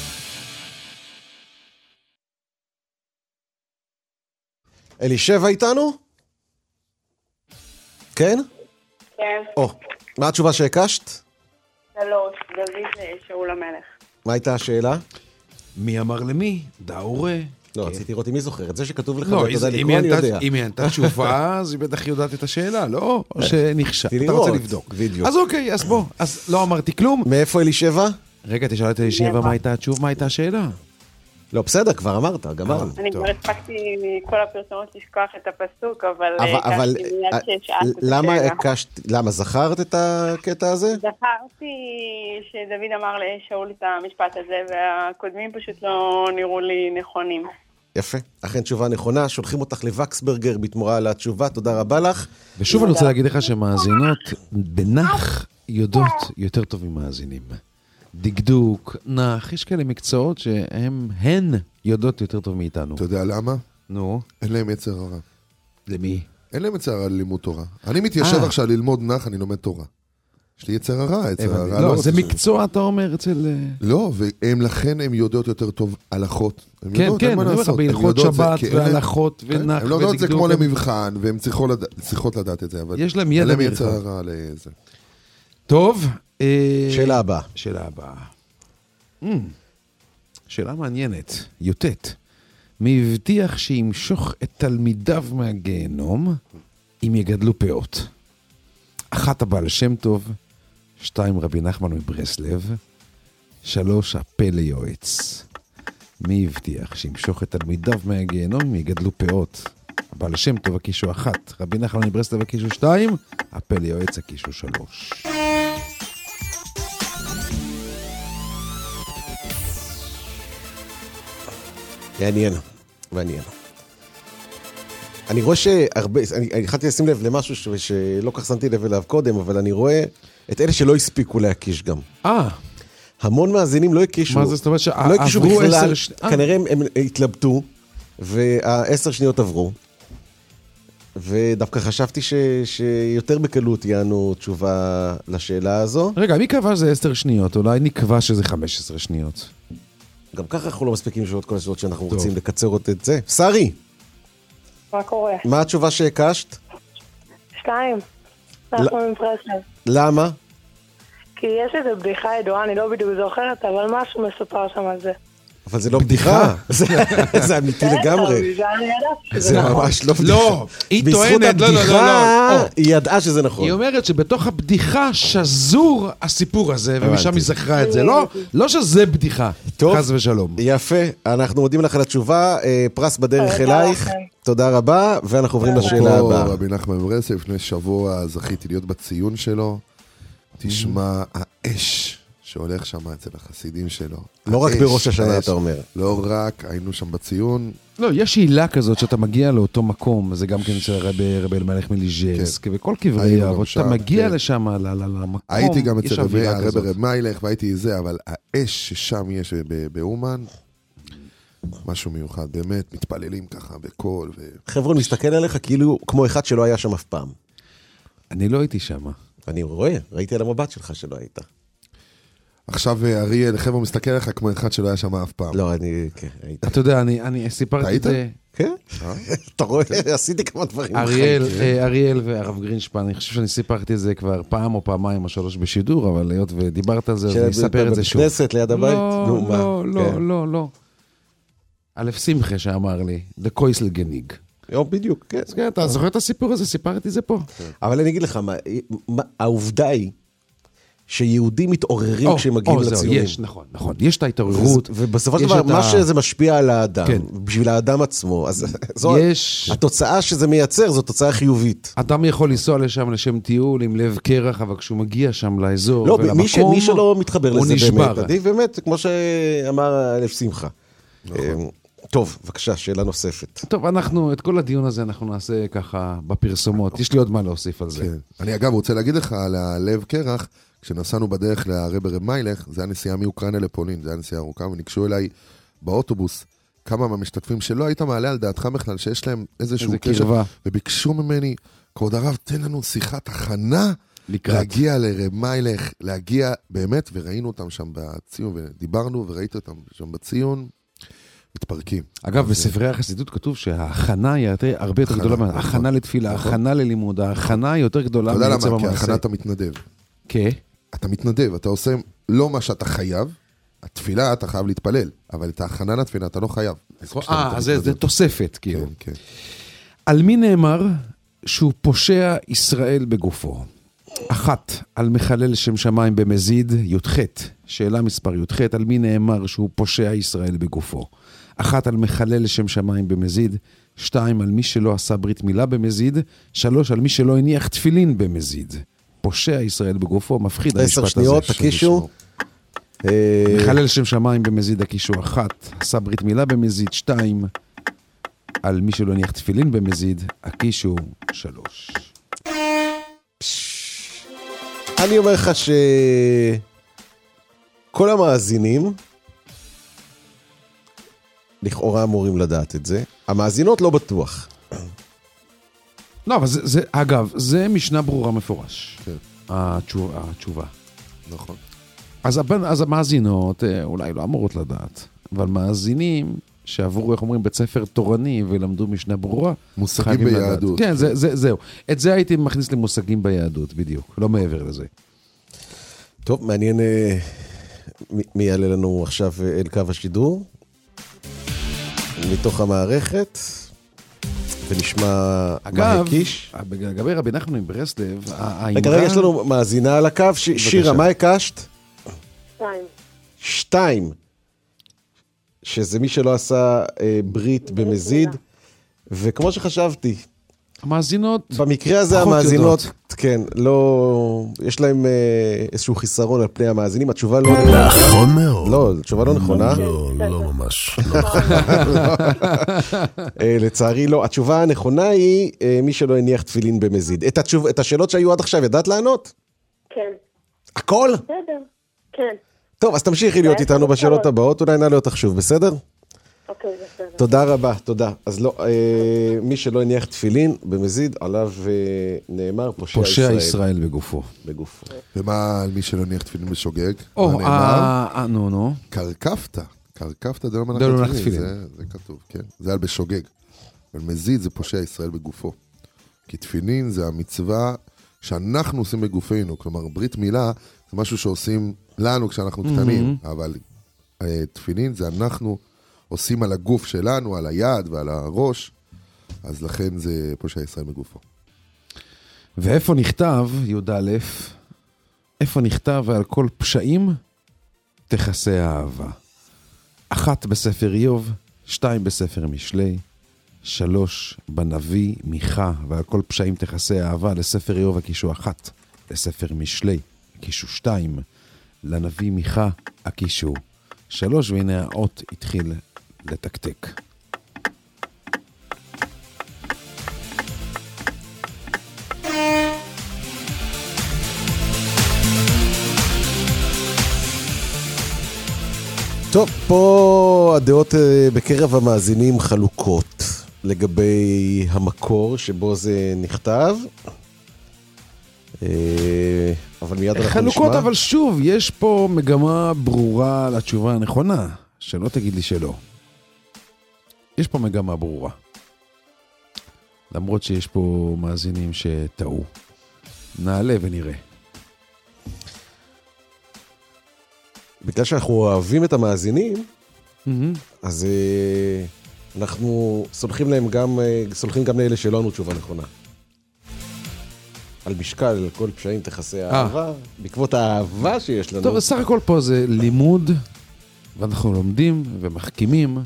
אלישבע איתנו? כן? כן. או, מה התשובה שהקשת? שלוש, דוד שאול המלך. מה הייתה השאלה? מי אמר למי? דאורה. לא, רציתי לראות אם היא זוכרת. זה שכתוב לך, לא, ואתה יודע לקרוא, אני יודע. אם היא ענתה תשובה, אז היא בטח יודעת את השאלה, לא? או שנכשל. אתה רוצה לבדוק. אז אוקיי, אז בוא. אז לא אמרתי כלום. מאיפה אלישבע? רגע, תשאל את אלישבע מה הייתה התשובה, מה הייתה השאלה? לא, בסדר, כבר אמרת, גמרנו. אני כבר הספקתי מכל הפרסומות לשכוח את הפסוק, אבל... אבל למה הקשת, למה זכרת את הקטע הזה? זכרתי שדוד אמר לשאול את המשפט הזה, והקודמים פשוט לא נראו לי נכונים. יפה, אכן תשובה נכונה, שולחים אותך לווקסברגר בתמורה על התשובה, תודה רבה לך. ושוב אני רוצה להגיד לך שמאזינות בנח יודעות יותר טוב ממאזינים. דקדוק, נח, יש כאלה מקצועות שהן הן יודעות יותר טוב מאיתנו. אתה יודע למה? נו. אין להם יצר הרע. למי? אין להם יצר הרע ללימוד תורה. אני מתיישב עכשיו ללמוד נח, אני לומד תורה. יש לי יצר הרע, יצר הרע. לא, זה מקצוע, אתה אומר, אצל... לא, והם לכן הם יודעות יותר טוב הלכות. כן, כן, אני אומר לך, בהלכות שבת והלכות ונח ודקדוק. הם לא יודעות זה כמו למבחן, והן צריכות לדעת את זה, אבל... יש להם ידע מרחב. יצר הרע לזה. טוב. שאלה הבאה. שאלה הבאה. שאלה מעניינת, יוטט. מי הבטיח שימשוך את תלמידיו מהגיהנום אם יגדלו פאות? אחת, הבעל שם טוב, שתיים, רבי נחמן מברסלב, שלוש, הפה ליועץ. מי הבטיח שימשוך את תלמידיו מהגיהנום אם יגדלו פאות? הבעל שם טוב הקישו אחת, רבי נחמן מברסלב הקישו שתיים, הפה ליועץ הקישו שלוש. מעניין, מעניין. אני רואה שהרבה, אני, אני התחלתי לשים לב למשהו ש, שלא כך שמתי לב אליו קודם, אבל אני רואה את אלה שלא הספיקו להקיש גם. אה. המון מאזינים לא הקישו. מה זה, זאת אומרת לא הקישו בכלל, כנראה הם, הם התלבטו, והעשר שניות עברו, ודווקא חשבתי ש, שיותר בקלות יענו תשובה לשאלה הזו. רגע, מי קבע שזה עשר שניות? אולי נקבע שזה חמש עשרה שניות. גם ככה אנחנו לא מספיקים לשאול את כל השאלות שאנחנו רוצים לקצר את זה. שרי! מה קורה? מה התשובה שהקשת? שתיים. אנחנו מברסלב. למה? כי יש איזו בדיחה ידועה, אני לא בדיוק זוכרת, אבל משהו מסופר שם על זה. אבל זה לא בדיחה. זה אמיתי לגמרי. זה ממש לא בדיחה. לא, היא טוענת, בזכות הבדיחה, היא ידעה שזה נכון. היא אומרת שבתוך הבדיחה שזור הסיפור הזה, ומשם היא זכרה את זה. לא שזה בדיחה, חס ושלום. יפה, אנחנו מודים לך על התשובה, פרס בדרך אלייך. תודה רבה, ואנחנו עוברים לשאלה הבאה. רבי נחמן מברסלב, לפני שבוע זכיתי להיות בציון שלו. תשמע, האש שהולך שם אצל החסידים שלו. לא רק בראש השנה, אתה אומר. לא רק, היינו שם בציון. לא, יש שאלה כזאת שאתה מגיע לאותו מקום, זה גם כן של רבי אלמלך מליז'נסק, וכל קברי אבות, שאתה מגיע לשם, למקום, הייתי גם אצל רבי אלמלך, והייתי זה, אבל האש ששם יש באומן, משהו מיוחד, באמת, מתפללים ככה בקול. חבר'ה, מסתכל עליך כאילו כמו אחד שלא היה שם אף פעם. אני לא הייתי שם. אני רואה, ראיתי על המבט שלך שלא היית. עכשיו אריאל, חבר'ה, מסתכל עליך כמו אחד שלא היה שם אף פעם. לא, אני, כן, הייתי. אתה יודע, אני סיפרתי את זה. כן? אתה רואה, עשיתי כמה דברים. אריאל, אריאל והרב גרינשפן, אני חושב שאני סיפרתי את זה כבר פעם או פעמיים או שלוש בשידור, אבל היות ודיברת על זה, אז אני אספר את זה שוב. בכנסת ליד הבית? לא, לא, לא, לא, לא. א' שמחה שאמר לי, The Koisel Genig. יום בדיוק, כן. אתה זוכר את הסיפור הזה? סיפרתי את זה פה. אבל אני אגיד לך, העובדה היא, שיהודים מתעוררים כשהם מגיעים לציונים. יש, נכון, נכון. יש את ההתעוררות. ובסופו של דבר, מה שזה משפיע על האדם, בשביל האדם עצמו, אז זו התוצאה שזה מייצר, זו תוצאה חיובית. אדם יכול לנסוע לשם לשם טיול עם לב קרח, אבל כשהוא מגיע שם לאזור ולמקום, מי שלא מתחבר לזה באמת, עדיף באמת, כמו שאמר אלף שמחה. טוב, בבקשה, שאלה נוספת. טוב, אנחנו, את כל הדיון הזה אנחנו נעשה ככה בפרסומות. יש לי עוד מה להוסיף על זה. אני אגב רוצה להגיד לך על הלב קרח, כשנסענו בדרך לרב רב מיילך, זה היה נסיעה מאוקראינה לפולין, זה היה נסיעה ארוכה, וניגשו אליי באוטובוס כמה מהמשתתפים שלא היית מעלה על דעתך בכלל, שיש להם איזשהו קשר, וביקשו ממני, כבוד הרב, תן לנו שיחת הכנה, להגיע לרב מיילך, להגיע באמת, וראינו אותם שם בציון, ודיברנו וראיתי אותם שם בציון, מתפרקים. אגב, בספרי החסידות כתוב שההכנה היא הרבה יותר גדולה, ההכנה לתפילה, ההכנה ללימוד, ההכנה היא יותר גדולה. אתה יודע למה? כי ההכנה אתה מתנדב. כן. אתה מתנדב, אתה עושה לא מה שאתה חייב, התפילה אתה חייב להתפלל, אבל את ההכנה לתפילה אתה לא חייב. אה, אז זה תוספת, כאילו. כן, כן. על מי נאמר שהוא פושע ישראל בגופו? אחת, על מחלל שם שמיים במזיד, י"ח, שאלה מספר י"ח, על מי נאמר שהוא פושע ישראל בגופו? אחת, על מחלל שם שמיים במזיד, שתיים, על מי שלא עשה ברית מילה במזיד, שלוש, על מי שלא הניח תפילין במזיד. פושע ישראל בגופו, מפחיד המשפט הזה. עשר שניות, תקישו. מחלל שם שמיים במזיד, הקישו אחת, עשה ברית מילה במזיד, שתיים, על מי שלא הניח תפילין במזיד, הקישו שלוש. אני אומר לך שכל המאזינים לכאורה אמורים לדעת את זה. המאזינות לא בטוח. לא, אבל זה, זה, אגב, זה משנה ברורה מפורש. כן. התשובה, התשובה. נכון. אז, אז המאזינות אולי לא אמורות לדעת, אבל מאזינים שעברו, איך אומרים, בית ספר תורני ולמדו משנה ברורה. מושגים ביהדות. כן, זה, זה, זהו. את זה הייתי מכניס למושגים ביהדות, בדיוק. לא מעבר לזה. טוב, מעניין מי יעלה לנו עכשיו אל קו השידור. מתוך המערכת. ונשמע מה הקיש. אגב, לגבי רבי נחמן מברסלב, רגע, רגע, יש לנו מאזינה על הקו. שירה, מה הקשת? שתיים. שתיים. שזה מי שלא עשה אה, ברית במזיד, וכמו שחשבתי, המאזינות, במקרה הזה המאזינות, יודעות. כן, לא, יש להם אה, איזשהו חיסרון על פני המאזינים, התשובה לא נכונה. נכון מאוד. לא, התשובה לא נכונה. לא, לא ממש. לצערי לא, התשובה הנכונה היא אה, מי שלא הניח תפילין במזיד. את, התשוב, את השאלות שהיו עד עכשיו, ידעת לענות? כן. הכל? בסדר, כן. טוב, אז תמשיכי להיות איתנו בשאלות הבאות, אולי נעלה אותך שוב, בסדר? אוקיי, בסדר. תודה רבה, תודה. אז לא, אה, מי שלא הניח תפילין במזיד, עליו אה, נאמר פושע, פושע ישראל. ישראל בגופו. בגופו. ומה על מי שלא הניח תפילין בשוגג? או, אה, נו, נו. קרקפת. קרקפת זה לא מנח תפילין. זה, זה כתוב, כן. זה על בשוגג. אבל מזיד זה פושע ישראל בגופו. כי תפילין זה המצווה שאנחנו עושים בגופנו. כלומר, ברית מילה זה משהו שעושים לנו כשאנחנו קטנים, mm-hmm. אבל uh, תפילין זה אנחנו עושים על הגוף שלנו, על היד ועל הראש, אז לכן זה פושע ישראל בגופו. ואיפה נכתב, י"א, איפה נכתב ועל כל פשעים תכסה האהבה? אחת בספר איוב, שתיים בספר משלי, שלוש בנביא מיכה, ועל כל פשעים תכסה האהבה, לספר איוב הקישו אחת, לספר משלי הקישו שתיים, לנביא מיכה הקישו שלוש, והנה האות התחיל לתקתק. טוב, פה הדעות בקרב המאזינים חלוקות לגבי המקור שבו זה נכתב. אבל מיד אנחנו נשמע. חלוקות, אבל שוב, יש פה מגמה ברורה לתשובה הנכונה, שלא תגיד לי שלא. יש פה מגמה ברורה. למרות שיש פה מאזינים שטעו. נעלה ונראה. בגלל שאנחנו אוהבים את המאזינים, אז אנחנו סולחים להם גם, סולחים גם לאלה שלא ענו תשובה נכונה. על משקל, על כל פשעים תכסה האהבה, בעקבות האהבה שיש לנו. טוב, סך הכל פה זה לימוד, ואנחנו לומדים ומחכימים,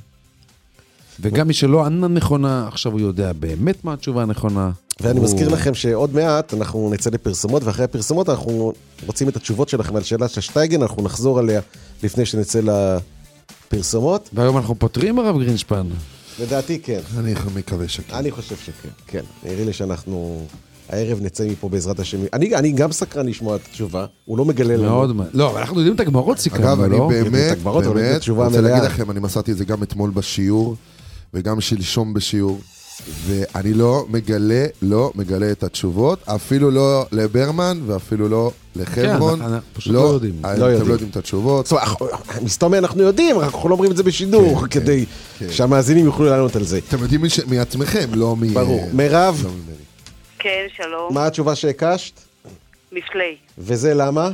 וגם מי שלא ענה נכונה, עכשיו הוא יודע באמת מה התשובה הנכונה. ואני מזכיר לכם שעוד מעט אנחנו נצא לפרסומות, ואחרי הפרסומות אנחנו רוצים את התשובות שלכם על שאלה של שטייגן, אנחנו נחזור עליה לפני שנצא לפרסומות. והיום אנחנו פותרים, הרב גרינשפן? לדעתי כן. אני מקווה שכן. אני חושב שכן, כן. נראה לי שאנחנו הערב נצא מפה בעזרת השם. אני, אני גם סקרן לשמוע את התשובה, הוא לא מגלה לנו. מאוד מה. לא, אבל אנחנו יודעים את הגמרות סיכרנו, לא? אגב, אני באמת, הגמרות, באמת, רוצה להגיד לכם, אני מסעתי את זה גם אתמול בשיעור, וגם שלשום בשיעור, ואני לא מגלה, לא מגלה את התשובות, אפילו לא לברמן, ואפילו לא לחברון. כן, פשוט לא יודעים. אתם לא יודעים את התשובות. מסתום אנחנו יודעים, רק אנחנו לא אומרים את זה בשידור, כדי שהמאזינים יוכלו לענות על זה. אתם יודעים מעצמכם, לא מ... ברור. מירב? כן, שלום. מה התשובה שהקשת? מפלי. וזה למה?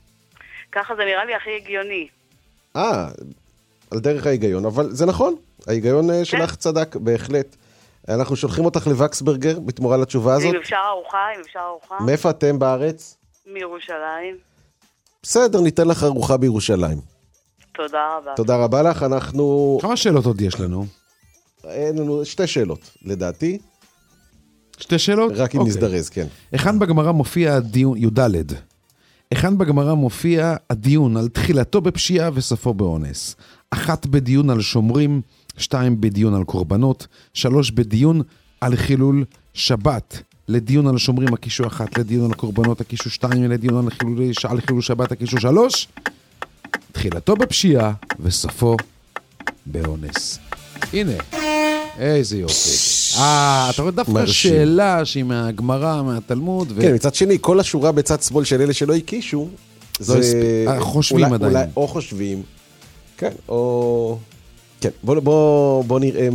ככה זה נראה לי הכי הגיוני. אה, על דרך ההיגיון, אבל זה נכון. ההיגיון שלך צדק, בהחלט. אנחנו שולחים אותך לווקסברגר בתמורה לתשובה הזאת. אם אפשר ארוחה, אם אפשר ארוחה. מאיפה אתם בארץ? מירושלים. בסדר, ניתן לך ארוחה בירושלים. תודה רבה. תודה רבה לך, אנחנו... כמה שאלות עוד יש לנו? אין לנו שתי שאלות, לדעתי. שתי שאלות? רק אם okay. נזדרז, כן. היכן בגמרא מופיע הדיון, י"ד. היכן בגמרא מופיע הדיון על תחילתו בפשיעה וסופו באונס. אחת בדיון על שומרים, שתיים בדיון על קורבנות, שלוש בדיון על חילול שבת. לדיון על שומרים הקישו אחת, לדיון על קורבנות הקישו שתיים, לדיון על חילול, על חילול שבת הקישו שלוש. תחילתו בפשיעה וסופו באונס. הנה. איזה יופי. אה, אתה רואה דווקא שאלה שהיא מהגמרא, מהתלמוד. כן, מצד שני, כל השורה בצד שמאל של אלה שלא הקישו, זה... חושבים עדיין. או חושבים, כן, או... כן, בוא נראה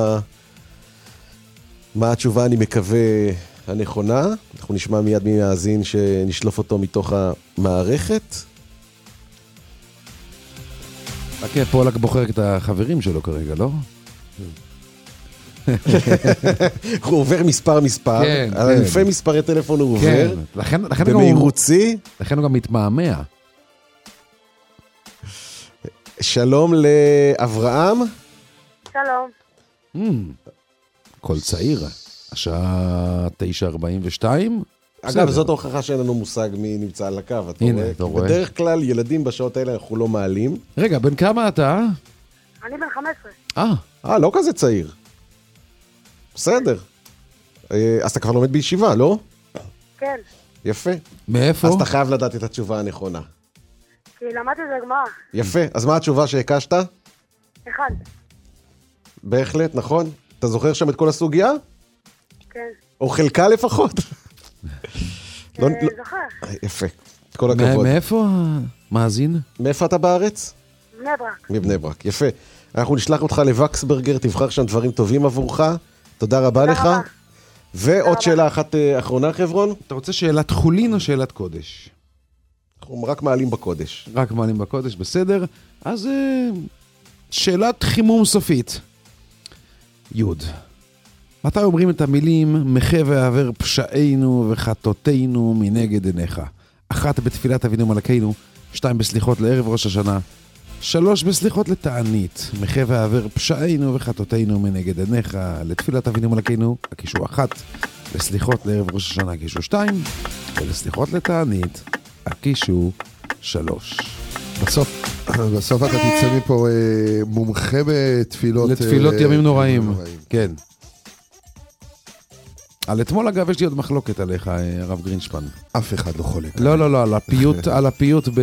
מה התשובה, אני מקווה, הנכונה. אנחנו נשמע מיד ממאזין שנשלוף אותו מתוך המערכת. רק פולק בוחר את החברים שלו כרגע, לא? הוא עובר מספר מספר, על אלפי מספרי טלפון הוא עובר, במהירוצי. לכן הוא גם מתמהמה. שלום לאברהם. שלום. כל צעיר, השעה תשע ארבעים ושתיים. אגב, זאת ההוכחה שאין לנו מושג מי נמצא על הקו, אתה רואה? בדרך כלל ילדים בשעות האלה אנחנו לא מעלים. רגע, בן כמה אתה? אני בן חמש עשרה. אה, אה, לא כזה צעיר. בסדר. אז אתה כבר לומד בישיבה, לא? כן. יפה. מאיפה? אז אתה חייב לדעת את התשובה הנכונה. כי למדתי את הגמרא. יפה. אז מה התשובה שהקשת? אחד. בהחלט, נכון. אתה זוכר שם את כל הסוגיה? כן. או חלקה לפחות? זוכר. יפה. כל הכבוד. מאיפה מאזין? מאיפה אתה בארץ? בני ברק. מבני ברק, יפה. אנחנו נשלח אותך לווקסברגר, תבחר שם דברים טובים עבורך. תודה רבה לך. ועוד שאלה אחת אחרונה, חברון. אתה רוצה שאלת חולין או שאלת קודש? אנחנו רק מעלים בקודש. רק מעלים בקודש, בסדר. אז שאלת חימום סופית. יוד. מתי אומרים את המילים מחה ועבר פשעינו וחטאותינו מנגד עיניך? אחת בתפילת אבינו מלכנו, שתיים בסליחות לערב ראש השנה, שלוש בסליחות לתענית, מחה ועבר פשעינו וחטאותינו מנגד עיניך. לתפילת אבינו מלכנו, הקישו אחת, לסליחות לערב ראש השנה הקישו שתיים, ולסליחות לתענית, הקישו שלוש. בסוף, בסוף אתה תצא מפה אה, מומחה בתפילות... לתפילות אה, ימים נוראים, נוראים. כן. על אתמול אגב יש לי עוד מחלוקת עליך, הרב גרינשפן. אף אחד לא חולק. לא, לא, לא, על הפיוט, על הפיוט ב...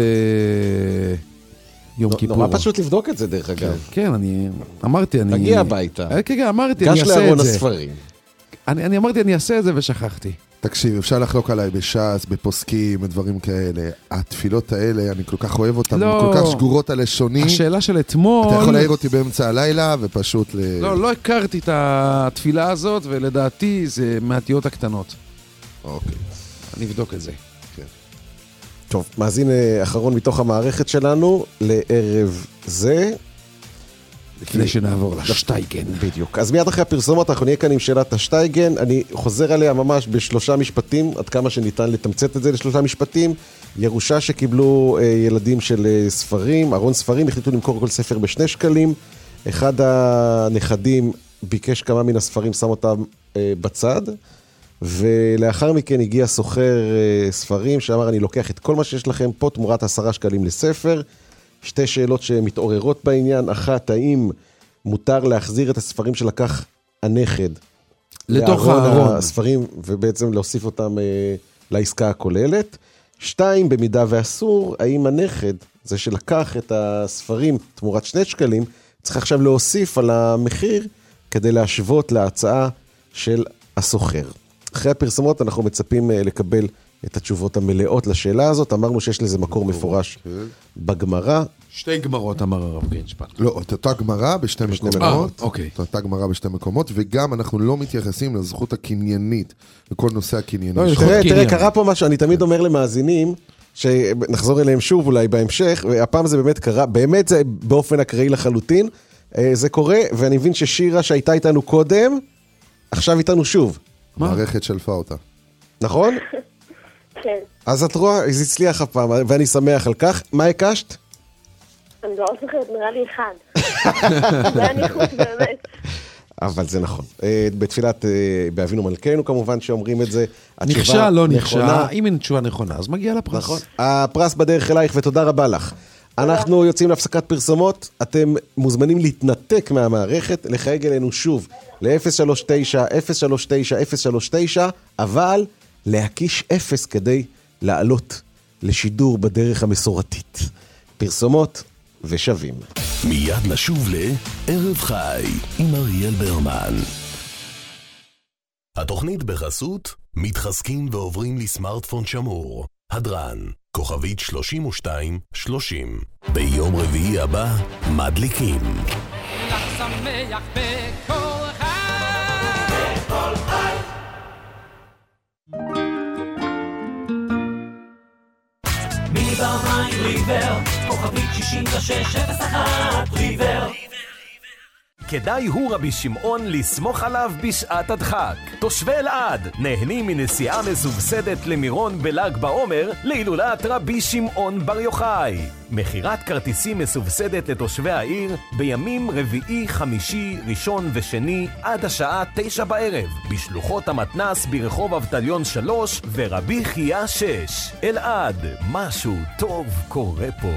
יום כיפור. נורא פשוט לבדוק את זה דרך אגב. כן, אני אמרתי, אני... תגיע הביתה. כן, כן, אמרתי, אני אעשה את זה. גש לארון הספרים. אני אמרתי, אני אעשה את זה ושכחתי. תקשיב, אפשר לחלוק עליי בש"ס, בפוסקים, בדברים כאלה. התפילות האלה, אני כל כך אוהב אותן, לא. כל כך שגורות על לשוני. השאלה של אתמול... אתה יכול להעיר אותי באמצע הלילה, ופשוט ל... לא, לא הכרתי את התפילה הזאת, ולדעתי זה מהתיות הקטנות. אוקיי. אני אבדוק את זה. כן. טוב, מאזין אחרון מתוך המערכת שלנו לערב זה. לפני שנעבור לשטייגן. בדיוק. אז מיד אחרי הפרסומות אנחנו נהיה כאן עם שאלת השטייגן. אני חוזר עליה ממש בשלושה משפטים, עד כמה שניתן לתמצת את זה לשלושה משפטים. ירושה שקיבלו אה, ילדים של אה, ספרים, ארון ספרים, החליטו למכור כל ספר בשני שקלים. אחד הנכדים ביקש כמה מן הספרים, שם אותם אה, בצד. ולאחר מכן הגיע סוחר אה, ספרים שאמר, אני לוקח את כל מה שיש לכם פה תמורת עשרה שקלים לספר. שתי שאלות שמתעוררות בעניין. אחת, האם מותר להחזיר את הספרים שלקח הנכד לתוך הארון הספרים ובעצם להוסיף אותם אה, לעסקה הכוללת? שתיים, במידה ואסור, האם הנכד, זה שלקח את הספרים תמורת שני שקלים, צריך עכשיו להוסיף על המחיר כדי להשוות להצעה של הסוחר. אחרי הפרסומות אנחנו מצפים אה, לקבל את התשובות המלאות לשאלה הזאת. אמרנו שיש לזה מקור מפורש בגמרא. שתי גמרות אמר הרב גרינשפן. לא, את אותה גמרא בשתי מקומות. אוקיי. את אותה גמרא בשתי מקומות, וגם אנחנו לא מתייחסים לזכות הקניינית, לכל נושא הקנייני. תראה, תראה, קרה פה משהו, אני תמיד אומר למאזינים, שנחזור אליהם שוב אולי בהמשך, והפעם זה באמת קרה, באמת זה באופן אקראי לחלוטין, זה קורה, ואני מבין ששירה שהייתה איתנו קודם, עכשיו איתנו שוב. מערכת שלפה אותה. נכון? כן. אז את רואה, זה הצליח הפעם, ואני שמח על כך. מה הקשת? אני לא זוכרת, נראה לי אחד. זה היה ניחוש באמת. אבל זה נכון. בתפילת באבינו מלכנו כמובן שאומרים את זה. נכשל, לא נכשל. אם אין תשובה נכונה, אז מגיע לפרס. נכון. הפרס בדרך אלייך, ותודה רבה לך. אנחנו יוצאים להפסקת פרסומות. אתם מוזמנים להתנתק מהמערכת, לחייג אלינו שוב ל-אפס שלוש תשע אפס שלוש תשע אפס שלוש תשע, אבל להקיש אפס כדי לעלות לשידור בדרך המסורתית. פרסומות ושווים. מיד נשוב לערב חי עם אריאל ברמן. התוכנית בחסות מתחזקים ועוברים לסמארטפון שמור. הדרן, כוכבית שלושים ושתיים שלושים. ביום רביעי הבא, מדליקים. לך שמח בכל חי. בכל חי. מי במים ריבר, כוכבית שישים ושש אפס אחת ריבר. כדאי הוא רבי שמעון לסמוך עליו בשעת הדחק. תושבי אלעד נהנים מנסיעה מסובסדת למירון בל"ג בעומר להילולת רבי שמעון בר יוחאי. מחירת כרטיסים מסובסדת לתושבי העיר בימים רביעי, חמישי, ראשון ושני עד השעה תשע בערב בשלוחות המתנס ברחוב אבטליון שלוש ורבי חייה שש. אלעד, משהו טוב קורה פה.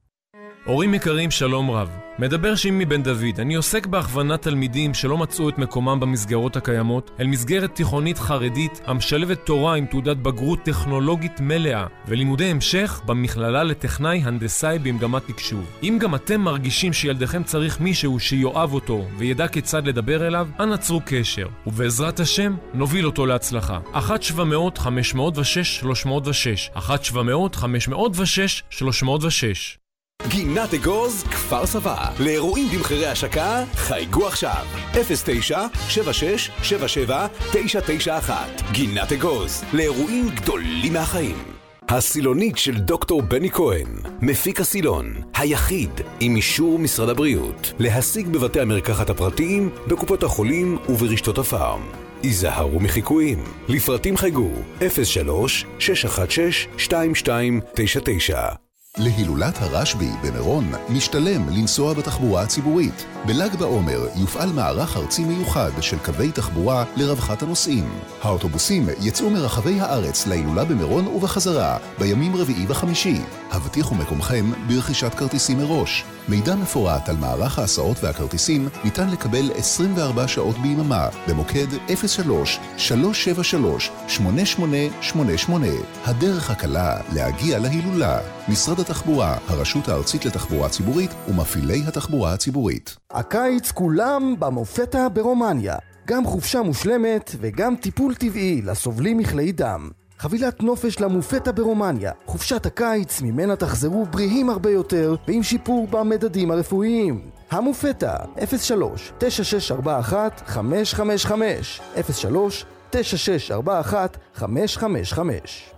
הורים יקרים, שלום רב. מדבר שימי בן דוד. אני עוסק בהכוונת תלמידים שלא מצאו את מקומם במסגרות הקיימות אל מסגרת תיכונית חרדית המשלבת תורה עם תעודת בגרות טכנולוגית מלאה ולימודי המשך במכללה לטכנאי הנדסאי במגמת תקשוב. אם גם אתם מרגישים שילדיכם צריך מישהו שיואב אותו וידע כיצד לדבר אליו, אנא צרו קשר, ובעזרת השם נוביל אותו להצלחה. אחת שבע מאות חמש מאות ושש שלוש מאות ושש אחת שבע מאות חמש מאות ושש שלוש מאות ושש. גינת אגוז, כפר סבא. לאירועים במחירי השקה, חייגו עכשיו. אפס תשע שבע שש שבע שבע תשע תשע אחת. גינת אגוז, לאירועים גדולים מהחיים. הסילונית של דוקטור בני כהן, מפיק הסילון, היחיד עם אישור משרד הבריאות, להשיג בבתי המרקחת הפרטיים, בקופות החולים וברשתות הפארם. היזהרו מחיקויים. לפרטים חייגו אפס שלוש שש אחת שש שתיים שתיים תשע תשע. להילולת הרשב"י במירון משתלם לנסוע בתחבורה הציבורית. בל"ג בעומר יופעל מערך ארצי מיוחד של קווי תחבורה לרווחת הנוסעים. האוטובוסים יצאו מרחבי הארץ להילולה במירון ובחזרה בימים רביעי וחמישי. הבטיחו מקומכם ברכישת כרטיסים מראש. מידע מפורט על מערך ההסעות והכרטיסים ניתן לקבל עשרים וארבע שעות ביממה במוקד אפס שלוש שלוש שבע שלוש שמונה שמונה שמונה שמונה. הדרך הקלה להגיע להילולה. משרד התחבורה, הרשות הארצית לתחבורה ציבורית ומפעילי התחבורה הציבורית. הקיץ כולם במופתה ברומניה. גם חופשה מושלמת וגם טיפול טבעי לסובלים מכלי דם. חבילת נופש למופתה ברומניה, חופשת הקיץ ממנה תחזרו בריאים הרבה יותר ועם שיפור במדדים הרפואיים. המופתה אפס שלוש תשע שש ארבע אחת חמש חמש חמש אפס שלוש תשע שש ארבע אחת חמש חמש חמש.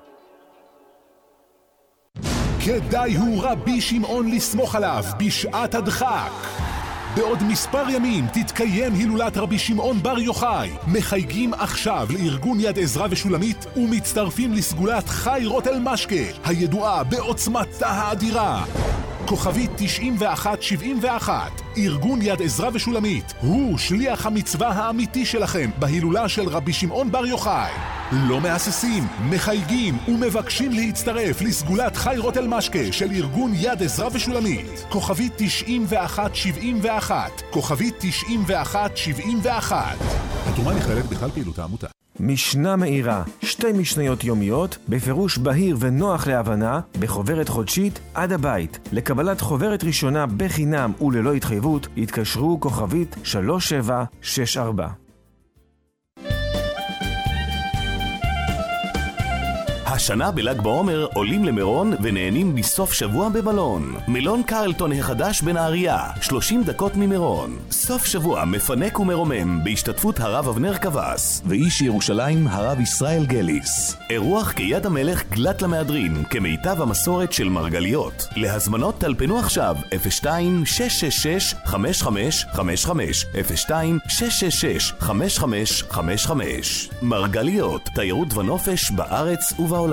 כדאי הוא רבי שמעון לסמוך עליו בשעת הדחק. בעוד מספר ימים תתקיים הילולת רבי שמעון בר יוחאי. מחייגים עכשיו לארגון יד עזרא ושולמית ומצטרפים לסגולת חי רוטל משקה, הידועה בעוצמתה האדירה. כוכבית תשעים ואחת שבעים ואחת, ארגון יד עזרא ושולמית, הוא שליח המצווה האמיתי שלכם בהילולה של רבי שמעון בר יוחאי. לא מהססים, מחייגים ומבקשים להצטרף לסגולת חי רוטל משקה של ארגון יד עזרא ושולמית. כוכבית תשעים ואחת שבעים ואחת, כוכבית תשעים ואחת שבעים ואחת. התרומה נכללת בכלל פעילות העמותה. משנה מאירה, שתי משניות יומיות, בפירוש בהיר ונוח להבנה, בחוברת חודשית עד הבית. לקבלת חוברת ראשונה בחינם וללא התחייבות, התקשרו כוכבית שלוש שבע שש ארבע. השנה בל"ג בעומר עולים למירון ונהנים מסוף שבוע במלון. מלון קרלטון החדש בנהריה, שלושים דקות ממירון. סוף שבוע מפנק ומרומם בהשתתפות הרב אבנר קבס ואיש ירושלים הרב ישראל גליס. אירוח כיד המלך גלת למהדרין כמיטב המסורת של מרגליות. להזמנות טלפנו עכשיו אפס שתיים שש שש שש חמש חמש חמש חמש אפס שתיים שש שש שש חמש חמש חמש חמש. מרגליות, תיירות ונופש בארץ ובעולם.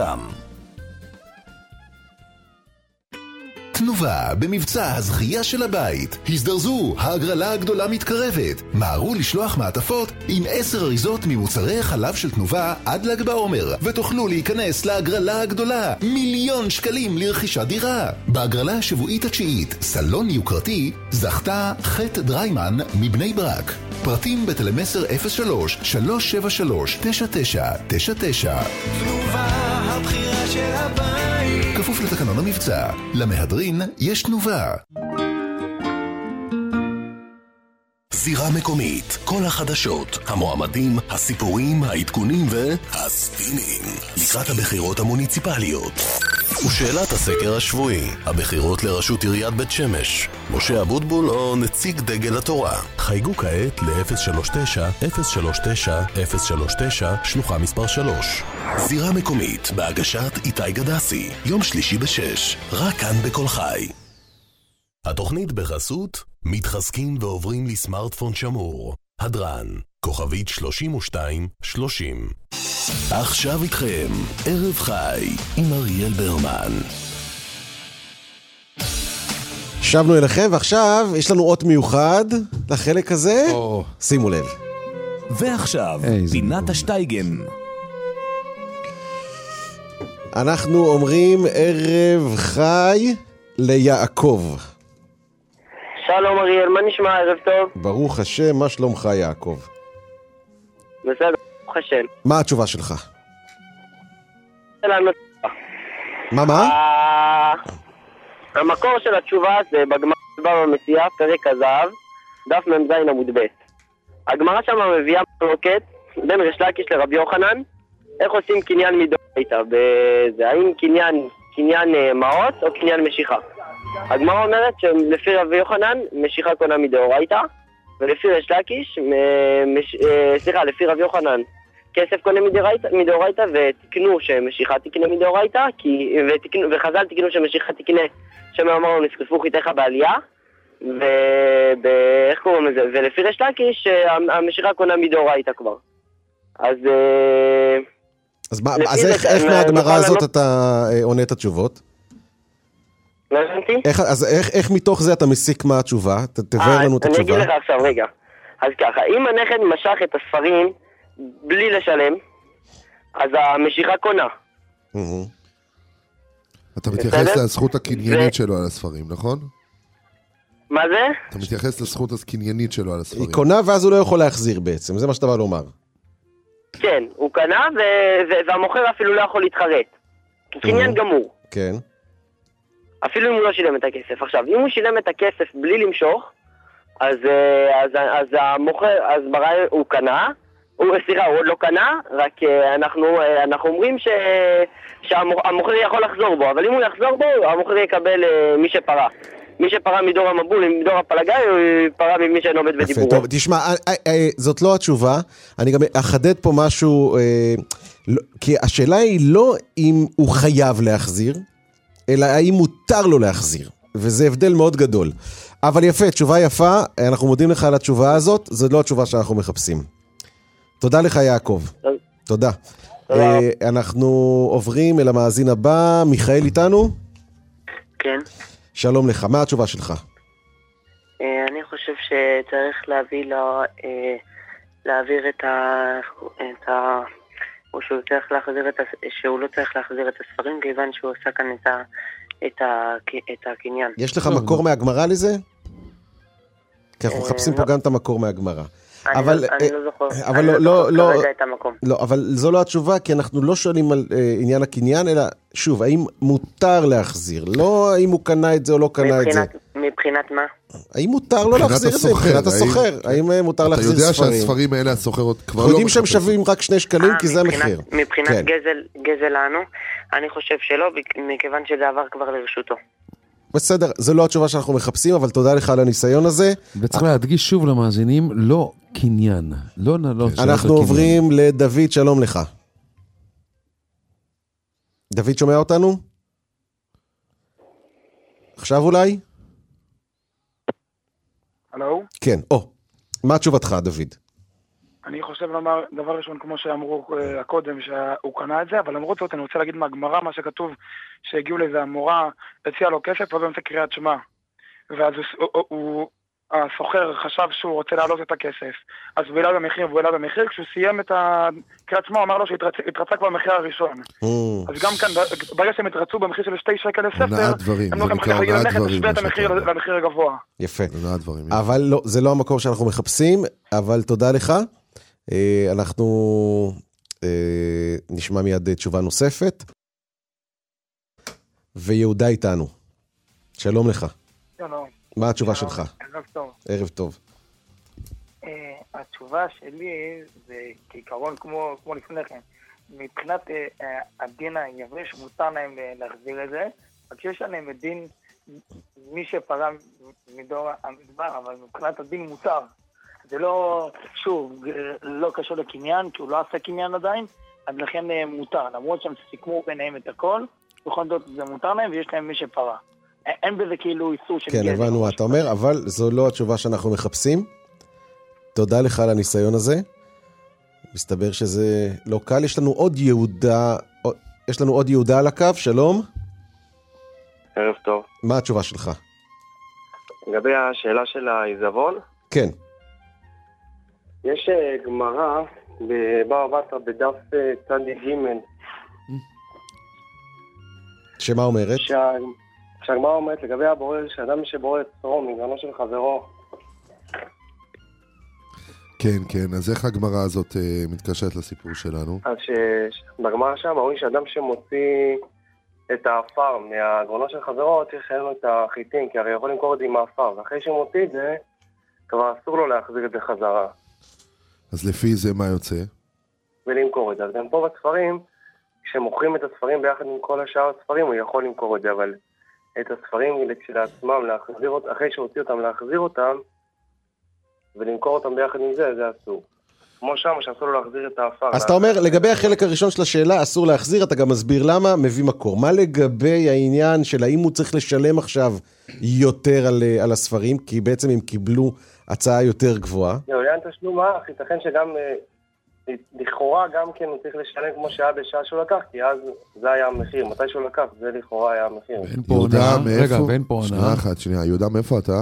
תנובה במבצע הזכייה של הבית. הזדרזו, ההגרלה הגדולה מתקרבת. מהרו לשלוח מעטפות עם עשר אריזות ממוצרי חלב של תנובה עד ל"ג בעומר, ותוכלו להיכנס להגרלה הגדולה, מיליון שקלים לרכישת דירה. בהגרלה השבועית התשיעית, סלון יוקרתי, זכתה חט דריימן מבני ברק. פרטים בטלמסר אפס שלוש שלוש שבע שלוש תשע תשע תשע תשע. תנובה, הבחירה של הבית. כפוף לתקנון המבצע. למהדרין יש תנובה. זירה מקומית, כל החדשות, המועמדים, הסיפורים, העדכונים והספינים לקראת הבחירות המוניציפליות. ושאלת הסקר השבועי, הבחירות לראשות עיריית בית שמש, משה אבוטבול או נציג דגל התורה. חייגו כעת ל-אפס שלוש תשע אפס שלוש תשע אפס שלוש תשע שלוחה מספר שלוש. זירה מקומית בהגשת איתי גדסי, יום שלישי בשש, רק כאן בכל חי. התוכנית בחסות מתחזקים ועוברים לסמארטפון שמור. הדרן, כוכבית שלושים ושתיים שלושים. עכשיו איתכם, ערב חי עם אריאל ברמן. שבנו אליכם, ועכשיו יש לנו אות מיוחד לחלק הזה. oh. שימו לב. ועכשיו, פינת השטייגן. אנחנו אומרים ערב חי ליעקב. שלום אריאל, מה נשמע? ערב טוב. ברוך השם, מה שלומך יעקב? בסדר, ברוך השם. מה התשובה שלך? מה מה? המקור של התשובה זה בגמרא בבבא מציעא, פרק הזהב, דף מ"ז עמוד ב'. הגמרא שם מביאה מחלוקת בין ריש לקיש לרבי יוחנן, איך עושים קניין מדאורייתא, בזה האם קניין קניין מעות או קניין משיכה. הגמרא אומרת שלפי רבי יוחנן משיכה קונה מדאורייתא, ולפי ריש לקיש, מש... סליחה, לפי רבי יוחנן כסף קונה מדאורייתא, ותקנו שמשיכה תקנה מדאורייתא, כי... ותקנו... וחז"ל תקנו שמשיכה תקנה, שם אמרנו נסקפו חיתך בעלייה, ו... ב... איך קוראים לזה? ולפי ריש לקיש המשיכה קונה מדאורייתא כבר. אז... אז, מה... אז איך, איך מהגמרא הזאת אתה עונה את התשובות? לא הבנתי? איך, אז איך, איך מתוך זה אתה מסיק מה התשובה? תבהר לנו את התשובה. אני אגיד לך עכשיו, רגע. אז ככה, אם הנכד משך את הספרים בלי לשלם, אז המשיכה קונה. אתה מתייחס לזכות הקניינית שלו על הספרים, נכון? מה זה? אתה מתייחס לזכות הקניינית שלו על הספרים. היא קונה ואז הוא לא יכול להחזיר בעצם, זה מה שאתה בא לומר. כן, הוא קנה והמוכר אפילו לא יכול להתחרט. קניין גמור. כן. אפילו אם הוא לא שילם את הכסף. עכשיו, אם הוא שילם את הכסף בלי למשוך, אז, אז, אז המוכר, אז בראי הוא קנה, הוא, סליחה, הוא עוד לא קנה, רק אנחנו, אנחנו אומרים ש, שהמוכר יכול לחזור בו, אבל אם הוא יחזור בו, המוכר יקבל מי שפרה. מי שפרה מדור המבול, מדור הפלגאי, הוא פרה ממי שנובד בדיבורו. טוב, תשמע, זאת לא התשובה, אני גם אחדד פה משהו, כי השאלה היא לא אם הוא חייב להחזיר, אלא האם מותר לו להחזיר, וזה הבדל מאוד גדול. אבל יפה, תשובה יפה, אנחנו מודים לך על התשובה הזאת, זו לא התשובה שאנחנו מחפשים. תודה לך יעקב. תודה. אנחנו עוברים אל המאזין הבא, מיכאל איתנו? כן. שלום לך, מה התשובה שלך? אני חושב שצריך להביא לו, להעביר את ה... או שהוא צריך להחזיר את, שהוא לא צריך להחזיר את הספרים, כיוון שהוא עושה כאן את, ה, את, ה, את הקניין. יש לך מקור מהגמרא לזה? כי אנחנו מחפשים פה גם את המקור מהגמרא. אני לא זוכר, אני לא זוכר כרגע את המקום. לא, אבל זו לא התשובה, כי אנחנו לא שואלים על עניין הקניין, אלא שוב, האם מותר להחזיר? לא האם הוא קנה את זה או לא קנה את זה. מבחינת מה? האם מותר לא להחזיר את זה? מבחינת הסוחר. האם מותר להחזיר ספרים? אתה יודע שהספרים האלה, הסוחרות כבר לא... אנחנו יודעים שהם שווים רק שני שקלים, כי זה המחיר. מבחינת גזל לנו, אני חושב שלא, מכיוון שזה עבר כבר לרשותו. בסדר, זו לא התשובה שאנחנו מחפשים, אבל תודה לך על הניסיון הזה. וצריך להדגיש שוב למאזינים, לא קניין. לא נעלות שאלה. אנחנו עוברים לדוד, שלום לך. דוד שומע אותנו? עכשיו אולי? הלו? כן, או. מה תשובתך, דוד? אני חושב לומר, דבר ראשון, כמו שאמרו uh, הקודם, שהוא קנה את זה, אבל למרות זאת, אני רוצה להגיד מהגמרא, מה שכתוב, שהגיעו לזה, המורה הציע לו כסף, ובאמצע קריאת שמע. ואז הוא, הוא, הוא, הסוחר חשב שהוא רוצה להעלות את הכסף. אז הוא העלה במחיר, והוא העלה במחיר, כשהוא סיים את קריאת שמע, הוא אמר לו שהתרצה כבר במחיר הראשון. Mm. אז גם כאן, ברגע שהם התרצו במחיר של שתי שקל לספר, הם לא גם חייבים ללכת לשווה את המחיר למחיר הגבוה. יפה. אבל לא, זה לא המקור שאנחנו מחפשים, אבל תודה לך. אנחנו נשמע מיד תשובה נוספת. ויהודה איתנו. שלום לך. שלום. מה התשובה שלך? ערב טוב. ערב טוב. התשובה שלי זה כעיקרון כמו לפני כן. מבחינת הדין היבש מותר להם להחזיר את זה, רק שיש עליהם דין מי שפרה מדור המדבר, אבל מבחינת הדין מותר. זה לא, שוב, לא קשור לקניין, כי הוא לא עשה קניין עדיין, אז לכן מותר. למרות שהם סיכמו ביניהם את הכל, בכל זאת זה מותר להם ויש להם מי שפרה. אין בזה כאילו איסור של... כן, הבנו, אתה אומר, אבל זו לא התשובה שאנחנו מחפשים. תודה לך על הניסיון הזה. מסתבר שזה לא קל. יש לנו עוד יהודה, יש לנו עוד יהודה על הקו, שלום. ערב טוב. מה התשובה שלך? לגבי השאלה של העיזבון? כן. יש גמרא בבבא בתרא בדף צדי ג' שמה אומרת? שה... שהגמרא אומרת לגבי הבורר, שאדם שבורר את צרו מגרנו של חברו. כן, כן, אז איך הגמרא הזאת אה, מתקשרת לסיפור שלנו? אז בגמרא שם אומרים שאדם שמוציא את האפר מהגרנו של חברו, צריך שאין לו את החיטים, כי הרי יכול למכור את זה עם האפר, ואחרי שמוציא את זה, כבר אסור לו להחזיר את זה חזרה. אז לפי זה מה יוצא? ולמכור את זה. אז גם פה בספרים, כשמוכרים את הספרים ביחד עם כל השאר הספרים, הוא יכול למכור את זה, אבל את הספרים כשלעצמם, להחזיר אותם, אחרי שהוציא אותם, להחזיר אותם, ולמכור אותם ביחד עם זה, זה אסור. כמו שם, שאסור לו להחזיר את האפר. אז אתה אומר, לגבי החלק הראשון של השאלה, אסור להחזיר, אתה גם מסביר למה, מביא מקור. מה לגבי העניין של האם הוא צריך לשלם עכשיו יותר על, על הספרים, כי בעצם הם קיבלו הצעה יותר גבוהה? לא, לעניין תשלום האח, ייתכן שגם, לכאורה גם כן הוא צריך לשלם כמו שהיה בשעה שהוא לקח, כי אז זה היה המחיר, מתי שהוא לקח, זה לכאורה היה המחיר. יהודה, מאיפה? רגע, ואין פה עונה. שנייה אחת, שנייה, יהודה, מאיפה אתה?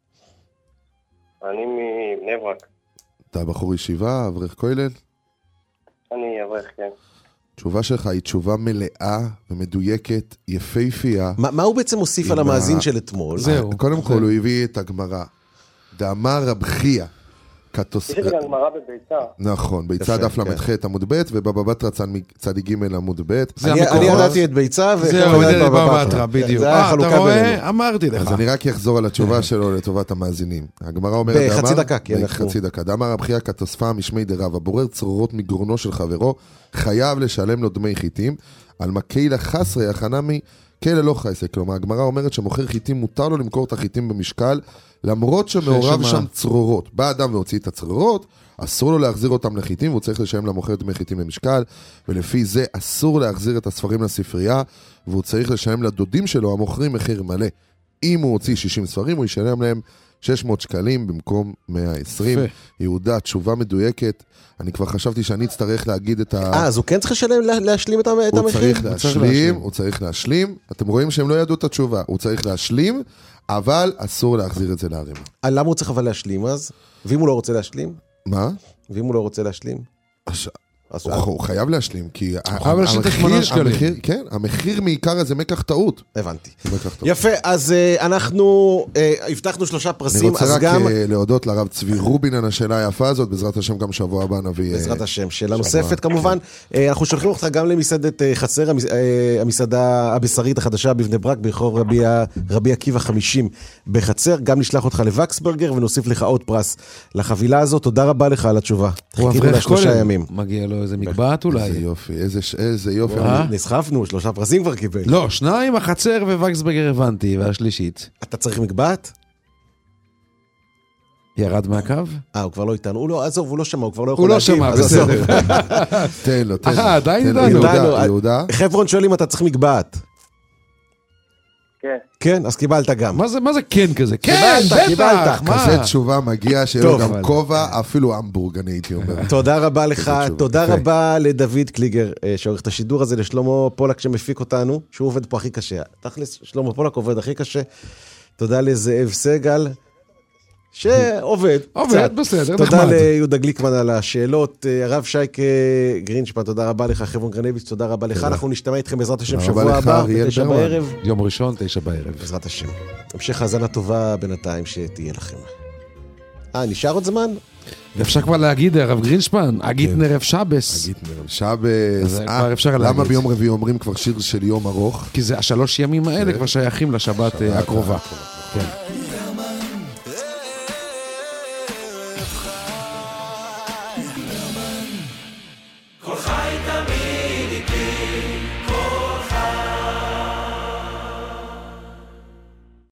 אני מבני ברק. אתה בחור ישיבה, אברך כולל? אני אברך, כן. התשובה שלך היא תשובה מלאה ומדויקת, יפהפייה. מה, מה הוא בעצם מוסיף על המאזין של אתמול? זהו. קודם כל הוא הביא את הגמרא. דאמר רב חייא, כתוספה... יש את גם גמרא בביצה. נכון, ביצה דף למ"ח עמוד ב' ובבא בתרא צדיק ג' עמוד ב'. אני ידעתי את ביצה זהו, את בבא בתרא, בדיוק. אה, אתה רואה? אמרתי לך. אז אני רק אחזור על התשובה שלו לטובת המאזינים. הגמרא אומרת... בחצי דקה, כן. בחצי דקה. דאמר רב חייא כתוספה משמי דרב, הבורר צרורות מגרונו של חברו, חייב לשלם לו דמי חיטים, על מקהילה חסרי החנמי, כאלה לא חייסה. כלומר, הגמרא אומרת שמוכר חיטים מותר לו למכור את החיטים במשקל, למרות שמעורב שם צרורות. בא אדם והוציא את הצרורות, אסור לו להחזיר אותם לחיטים, והוא צריך לשלם למוכר דמי חיטים במשקל, ולפי זה אסור להחזיר את הספרים לספרייה, והוא צריך לשלם לדודים שלו, המוכרים מחיר מלא. אם הוא הוציא שישים ספרים, הוא ישלם להם שש מאות שקלים במקום מאה ועשרים. יהודה, תשובה מדויקת. אני כבר חשבתי שאני אצטרך להגיד את ה... אה, אז הוא כן צריך לשלם, להשלים את המחיר? הוא צריך להשלים, הוא צריך להשלים. אתם רואים שהם לא ידעו את התשובה. הוא צריך להשלים, אבל אסור להחזיר את זה להרימה. למה הוא צריך אבל להשלים אז? ואם הוא לא רוצה להשלים? מה? ואם הוא לא רוצה להשלים? הוא חייב להשלים, כי המחיר, כן, המחיר מעיקר הזה מקח טעות. הבנתי. יפה, אז אנחנו הבטחנו שלושה פרסים, אני רוצה רק להודות לרב צבי רובין על השאלה היפה הזאת, בעזרת השם גם שבוע הבא נביא... בעזרת השם, שאלה נוספת כמובן. אנחנו שולחים אותך גם למסעדת חצר, המסעדה הבשרית החדשה בבני ברק, ברחוב רבי עקיבא חמישים בחצר, גם נשלח אותך לווקסברגר ונוסיף לך עוד פרס לחבילה הזאת. תודה רבה לך על התשובה. חיכינו לשלושה ימים. מגיע לו איזה מקבעת אולי. איזה יופי, איזה יופי. נסחפנו, שלושה פרסים כבר קיבל. לא, שניים, החצר ווקסברגר הבנתי, והשלישית. אתה צריך מקבעת? ירד מהקו? אה, הוא כבר לא איתנו. הוא לא, עזוב, הוא לא שמע, הוא כבר לא יכול הוא לא שמע, בסדר. תן לו, תן לו. אה, עדיין איתנו. יהודה. חברון שואל אם אתה צריך מקבעת. כן. כן, אז קיבלת גם. מה זה, מה זה כן כזה? כן, בטח. כזה תשובה מגיע שיהיה לו גם כובע, אפילו המבורג, אני הייתי אומר. תודה רבה לך, תודה רבה לדוד קליגר, שעורך את השידור הזה, לשלמה פולק שמפיק אותנו, שהוא עובד פה הכי קשה. תכלס, שלמה פולק עובד הכי קשה. תודה לזאב סגל, שעובד. עובד, בסדר, נחמד. תודה ליהודה גליקמן על השאלות. הרב שייק גרינשפן, תודה רבה לך. חברון גרנביץ', תודה רבה לך. אנחנו נשתמע איתכם בעזרת השם שבוע הבא, בתשע בערב. יום ראשון, תשע בערב. בעזרת השם. המשך האזנה טובה בינתיים שתהיה לכם. אה, נשאר עוד זמן? אפשר כבר להגיד, הרב גרינשפן, אגיד נרב שבס. אגיד נרב שבס. למה ביום רביעי אומרים כבר שיר של יום ארוך? כי זה השלוש ימים האלה כבר שייכים לשבת הקרובה. כן. כל חי תמיד איתי